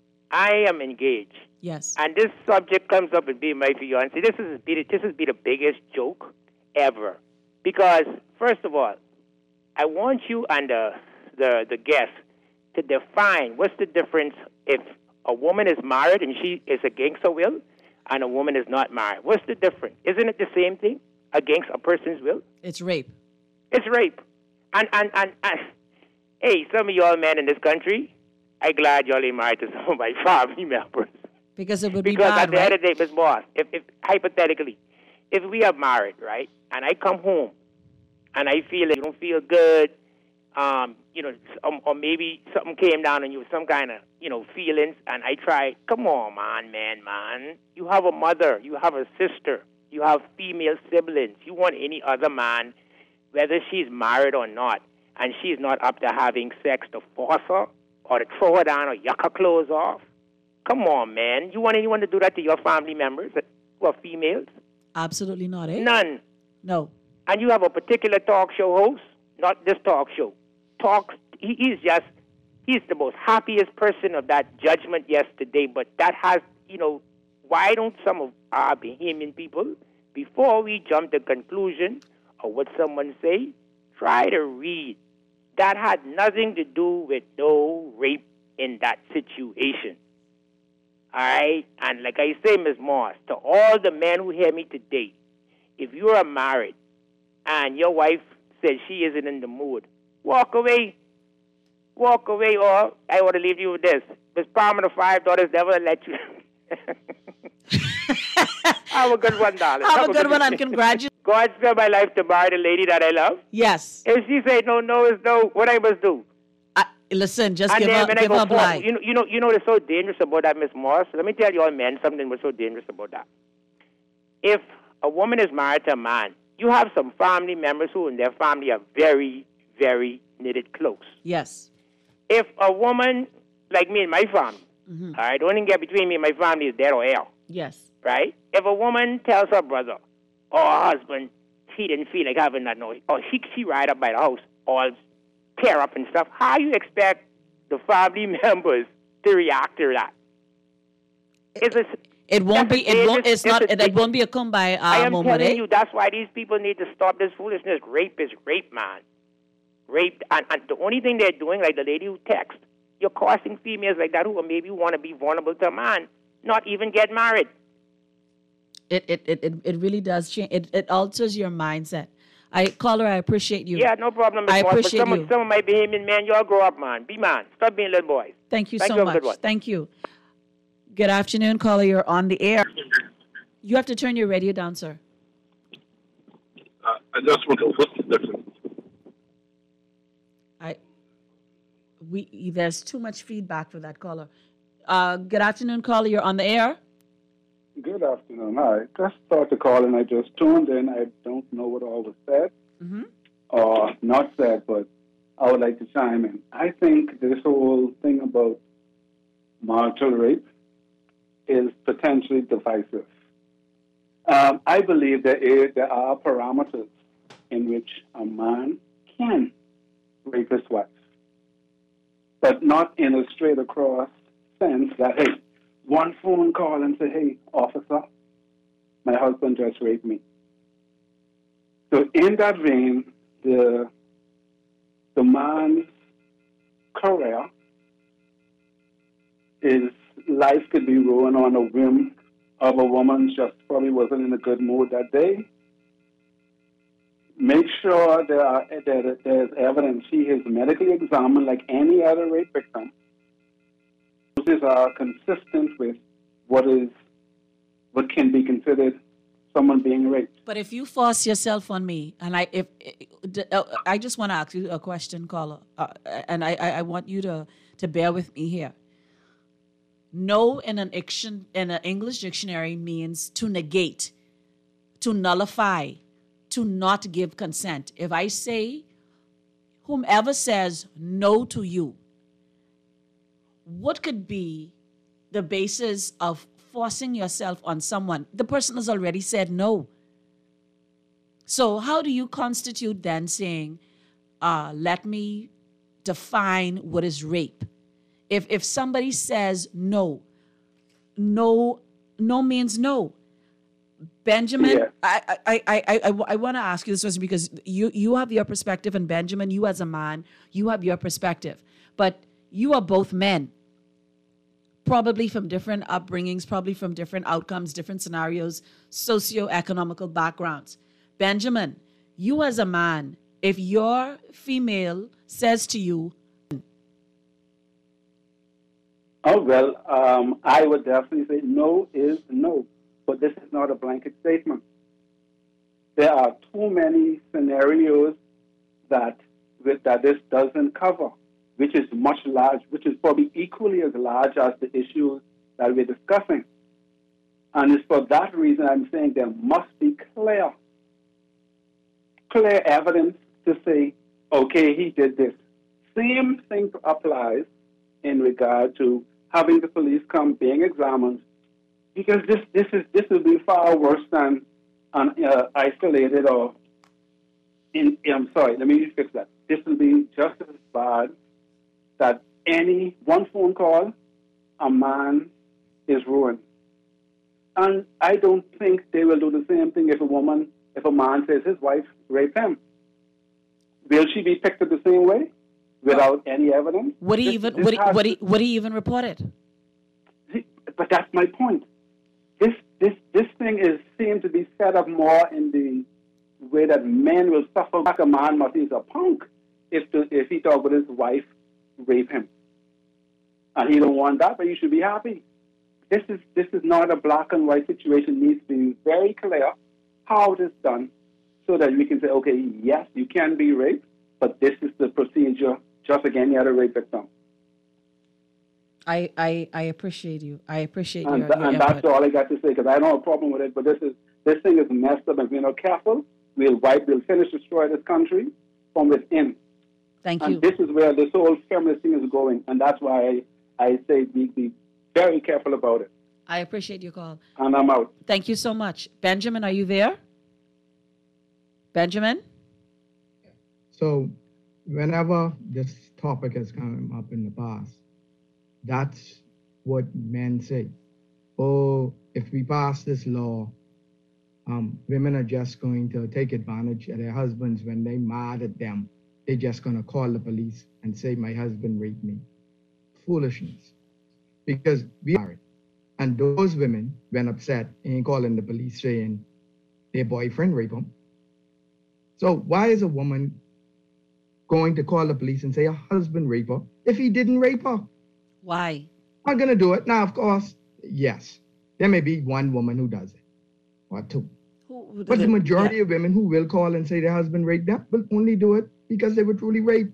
S16: I am engaged.
S4: Yes.
S16: And this subject comes up in being my fiancé. This is be the, this has been the biggest joke ever. Because, first of all, I want you and the, the, the guest to define what's the difference if a woman is married and she is against her will and a woman is not married. What's the difference? Isn't it the same thing against a person's will?
S4: It's rape.
S16: It's rape. And, and, and, and hey, some of y'all men in this country, I'm glad y'all ain't married to some of my family members.
S4: Because it would be
S16: Because
S4: bad,
S16: at the
S4: right?
S16: end of the day, Miz Moss, if, if, hypothetically, if we are married, right, and I come home and I feel like you don't feel good, um, you know, um, or maybe something came down on you, some kind of, you know, feelings, and I try, come on, man, man, man. You have a mother, you have a sister, you have female siblings. You want any other man, whether she's married or not, and she's not up to having sex, to force her or to throw her down or yuck her clothes off? Come on, man. You want anyone to do that to your family members who are females?
S4: Absolutely not, eh?
S16: None.
S4: No.
S16: And you have a particular talk show host, not this talk show. Talk. He, he's just, he's the most happiest person of that judgment yesterday, but that has, you know, why don't some of our Bahamian people, before we jump to conclusion of what someone say, try to read. That had nothing to do with no rape in that situation. All right? And like I say, Miz Moss, to all the men who hear me today, if you are married and your wife says she isn't in the mood, walk away. Walk away, or I want to leave you with this. Miss Palmer, the five daughters never let you. Have a good one, darling.
S4: Have a good one, and congratulations.
S16: God spare my life to marry the lady that I love.
S4: Yes.
S16: If she say no, no is no, what I must do?
S4: Listen, just
S16: and
S4: give
S16: then
S4: up,
S16: when I
S4: give
S16: go
S4: up
S16: forward,
S4: lie.
S16: You know, you know, you know what's so dangerous about that, Miss Morris? Let me tell you all men something was so dangerous about that. If a woman is married to a man, you have some family members who in their family are very, very knitted close.
S4: Yes.
S16: If a woman, like me and my family,
S4: Mm-hmm.
S16: all right, the only thing get between me and my family is dead or hell,
S4: Yes.
S16: right? If a woman tells her brother or her husband he didn't feel like having that noise, or she, she ride up by the house, all tear up and stuff, how you expect the family members to react to that? It's a,
S4: It won't be. It won't. It's not.
S16: a,
S4: It won't be a come by uh,
S16: I am
S4: moment.
S16: telling
S4: eh?
S16: you, that's why these people need to stop this foolishness. Rape is rape, man. Rape, and, and the only thing they're doing, like the lady who texts, you're causing females like that who maybe want to be vulnerable to a man, not even get married.
S4: It it it it, it really does change. It it alters your mindset. I caller, I appreciate you.
S16: Yeah, no problem. Miz
S4: I
S16: Moss,
S4: appreciate
S16: but some,
S4: you.
S16: Of, some of my Bahamian men, y'all grow up, man. Be man. Stop being little boys.
S4: Thank you
S16: Thank
S4: so
S16: you. Have a good
S4: much.
S16: one.
S4: Thank you. Good afternoon, caller. You're on the air. You have to turn your radio down, sir.
S7: Uh, I just want to what's the difference?
S4: I we there's too much feedback for that caller. Uh, good afternoon, caller. You're on the air.
S17: Good afternoon. Hi. Just thought to call and I just tuned in. I don't know what all was said
S4: Mm-hmm.
S17: or not said, but I would like to chime in. I think this whole thing about marital rape is potentially divisive. Um, I believe there, is, there are parameters in which a man can rape his wife, but not in a straight across sense that, hey, one phone call and say, hey, officer, my husband just raped me. So in that vein, the, the man's career, his life could be ruined on a whim of a woman just probably wasn't in a good mood that day. Make sure there are, that there's evidence he is medically examined like any other rape victim. These are consistent with what is what can be considered someone being raped.
S4: But if you force yourself on me, and I if uh, I just want to ask you a question, caller, uh, and I, I I want you to to bear with me here. No, in an action in an English dictionary means to negate, to nullify, to not give consent. If I say, whomever says no to you, what could be the basis of forcing yourself on someone? The person has already said no. So how do you constitute then saying, uh, let me define what is rape? If if somebody says no, no, no means no. Benjamin,
S17: Yeah.
S4: I I I I I, I want to ask you this question because you you have your perspective, and Benjamin, you as a man, you have your perspective, but you are both men, probably from different upbringings, probably from different outcomes, different scenarios, socio-economical backgrounds. Benjamin, you as a man, if your female says to you,
S17: Oh, well, um, I would definitely say no is no, but this is not a blanket statement. There are too many scenarios that that this doesn't cover, which is much large, which is probably equally as large as the issues that we're discussing. And it's for that reason I'm saying there must be clear, clear evidence to say, okay, he did this. Same thing applies in regard to having the police come, being examined, because this this is this will be far worse than an uh, isolated or in. I'm sorry, let me fix that. This will be just as bad that any one phone call, a man is ruined. And I don't think they will do the same thing if a woman, if a man says his wife raped him. Will she be picked up the same way? Without any evidence.
S4: Would he
S17: This-
S4: even
S17: this
S4: would he,
S17: has
S4: would
S17: to-
S4: he would he even report it?
S17: But that's my point. This this this thing is seemed to be set up more in the way that men will suffer like a man must he's a punk if the, if he thought with his wife rape him. And he don't want that, but you should be happy. This is this is not a black and white situation. It needs to be very clear how it is done so that we can say, okay, yes, you can be raped, but this is the procedure just like any other rape victim.
S4: I I, I appreciate you. I appreciate
S17: And,
S4: your,
S17: th-
S4: your
S17: and
S4: input.
S17: that's all I got to say, because I don't have a problem with it, but this is this thing is messed up. If we're not careful, we'll wipe, we'll finish destroy this country from within.
S4: Thank
S17: and
S4: you.
S17: this is where this whole feminist thing is going, and that's why I, I say be, be very careful about it.
S4: I appreciate your call.
S17: And I'm out.
S4: Thank you so much. Benjamin, are you there? Benjamin?
S1: So whenever this topic has come up in the past, that's what men say. Oh, if we pass this law, um, women are just going to take advantage of their husbands when they mad at them. They're just going to call the police and say, my husband raped me. Foolishness. Because we are married. And those women, when upset, ain't calling the police saying their boyfriend raped them. So why is a woman going to call the police and say her husband raped her if he didn't rape her?
S4: Why?
S1: I'm going to do it. Now, of course, yes, there may be one woman who does it, or two.
S4: Who,
S1: But the majority of women who will call and say their husband raped them will only do it because they were truly raped.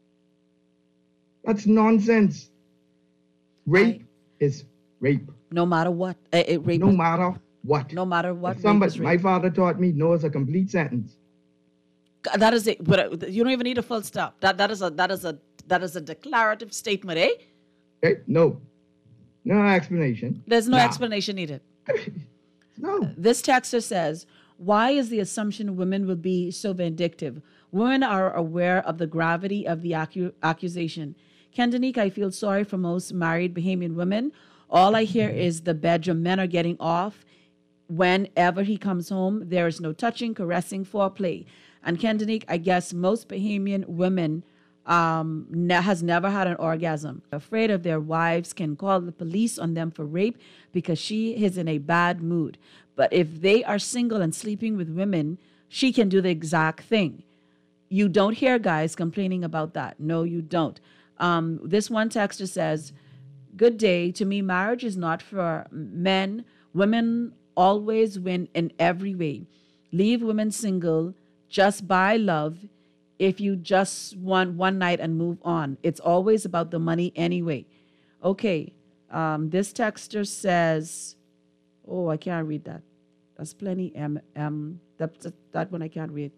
S1: That's nonsense. Rape is rape.
S4: No matter what. Uh, it, rape
S1: no
S4: is,
S1: matter what.
S4: No matter what.
S1: If somebody,
S4: rape is rape.
S1: my father taught me no is a complete sentence.
S4: That is it. But uh, you don't even need a full stop. That that is a that is a that is a declarative statement, eh?
S1: Okay? No. No explanation.
S4: There's no
S1: Nah.
S4: explanation needed.
S1: No.
S4: This texter says, why is the assumption women will be so vindictive? Women are aware of the gravity of the accu- accusation. Kendanique, I feel sorry for most married Bahamian women. All I hear is the bedroom men are getting off. Whenever he comes home, there is no touching, caressing, foreplay. And Kendanique, I guess most Bahamian women um, ne- has never had an orgasm. Afraid of their wives can call the police on them for rape because she is in a bad mood. But if they are single and sleeping with women, she can do the exact thing. You don't hear guys complaining about that. No, you don't. Um, this one texter says, good day. To me, marriage is not for men. Women always win in every way. Leave women single. Just buy love if you just want one night and move on. It's always about the money anyway. Okay. Um, this texter says, oh, I can't read that. That's plenty. M. M. That, that, that one I can't read.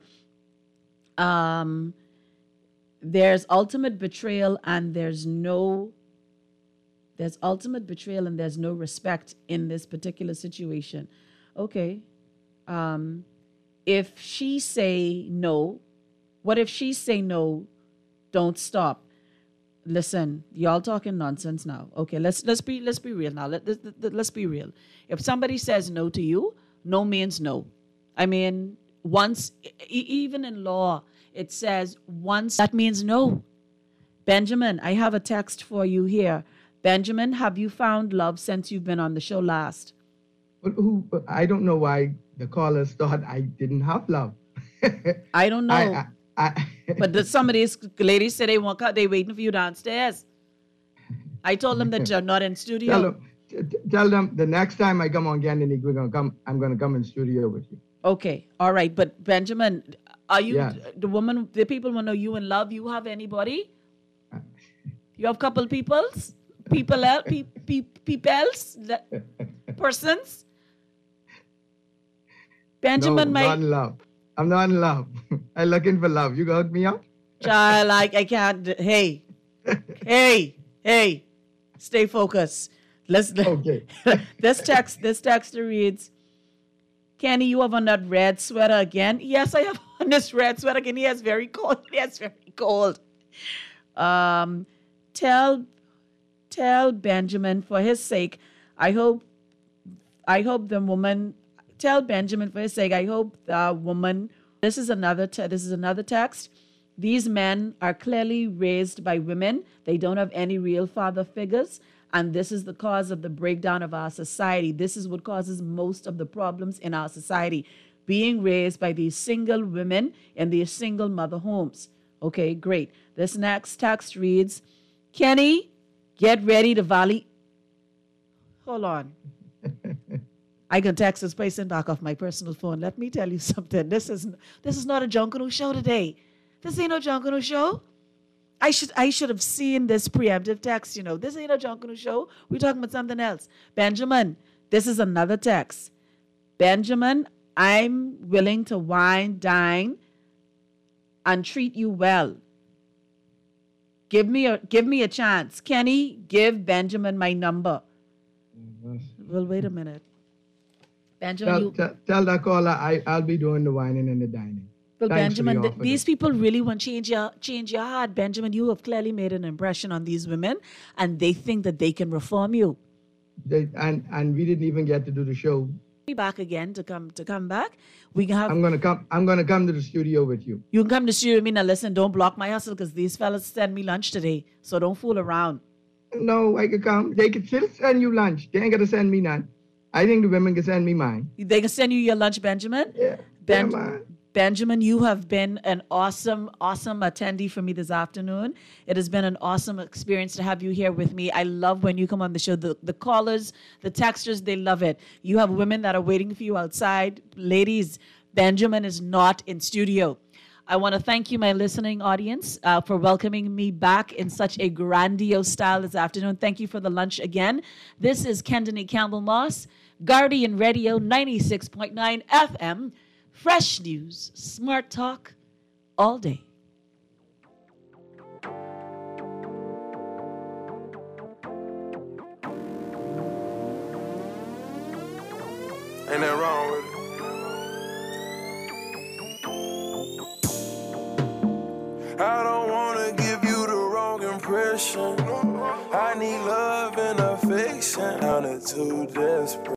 S4: Um, there's ultimate betrayal and there's no There's ultimate betrayal and there's no respect in this particular situation. Okay. Um, if she say no, what if she say no, don't stop? Listen, y'all talking nonsense now. Okay, let's let's be let's be real now. Let, let, let, let's be real. If somebody says no to you, no means no. I mean, once, e- even in law, it says once, that means no. Benjamin, I have a text for you here. Benjamin, have you found love since you've been on the show last?
S1: But who? But I don't know why the callers thought I didn't have love.
S4: I don't know.
S1: I, I, I
S4: but the, some of these ladies say they want cut. They waiting for you downstairs. I told them that you're not in studio.
S1: Tell them, t- tell them the next time I come on Candy, we're gonna come. I'm gonna come in studio with you.
S4: Okay, all right. But Benjamin, are you
S1: Yeah.
S4: the woman? The people want to know you in love. You have anybody? You have couple peoples, people else, pe- pe- peoples, that- persons. Benjamin,
S1: no,
S4: my
S1: not in love. I'm not in love. I'm looking for love. You got me up?
S4: child, like I can't. Hey, hey, hey, stay focused. Let's
S1: okay.
S4: this text. This text reads, Kenny, you have on that red sweater again? Yes, I have on this red sweater again. Yes, very cold. Yes, very cold. Um, tell, tell Benjamin for his sake. I hope, I hope the woman. Tell Benjamin for his sake. I hope the woman. This is another. Te- this is another text. These men are clearly raised by women. They don't have any real father figures. And this is the cause of the breakdown of our society. This is what causes most of the problems in our society. Being raised by these single women in these single mother homes. Okay, great. This next text reads, Kenny, get ready to volley. Hold on. I can text this person back off my personal phone. Let me tell you something. This is this is not a Junkanoo show today. This ain't no Junkanoo show. I should I should have seen this preemptive text, you know. This ain't a Junkanoo show. We're talking about something else. Benjamin, this is another text. Benjamin, I'm willing to wine, dine, and treat you well. Give me a give me a chance. Kenny, give Benjamin my number. Well, wait a minute. Benjamin,
S1: Tell,
S4: you...
S1: tell, tell that caller I, I'll be doing the whining and the dining.
S4: Well,
S1: Thanks for the
S4: Benjamin, th-
S1: offer,
S4: these people really want to change your change your heart. Benjamin, you have clearly made an impression on these women, and they think that they can reform you.
S1: They, and and we didn't even get to do the show.
S4: Be back again to come to come back. We can have.
S1: I'm gonna come. I'm gonna come to the studio with you.
S4: You can come to the studio with me now. Listen, don't block my hustle because these fellas send me lunch today, so don't fool around.
S1: No, I could come. They could still send you lunch. They ain't gonna send me none. I think the women can send me mine.
S4: They can send you your lunch, Benjamin.
S1: Yeah.
S4: Ben-
S1: yeah, man.
S4: Benjamin, you have been an awesome, awesome attendee for me this afternoon. It has been an awesome experience to have you here with me. I love when you come on the show. The, the callers, the texters, they love it. You have women that are waiting for you outside. Ladies, Benjamin is not in studio. I want to thank you, my listening audience, uh, for welcoming me back in such a grandiose style this afternoon. Thank you for the lunch again. This is Kendany Campbell Moss, Guardian Radio ninety-six point nine F M. Fresh news, smart talk, all day.
S18: Ain't that wrong with it? I don't wanna give you the wrong impression. I need love and affection. I'm too desperate.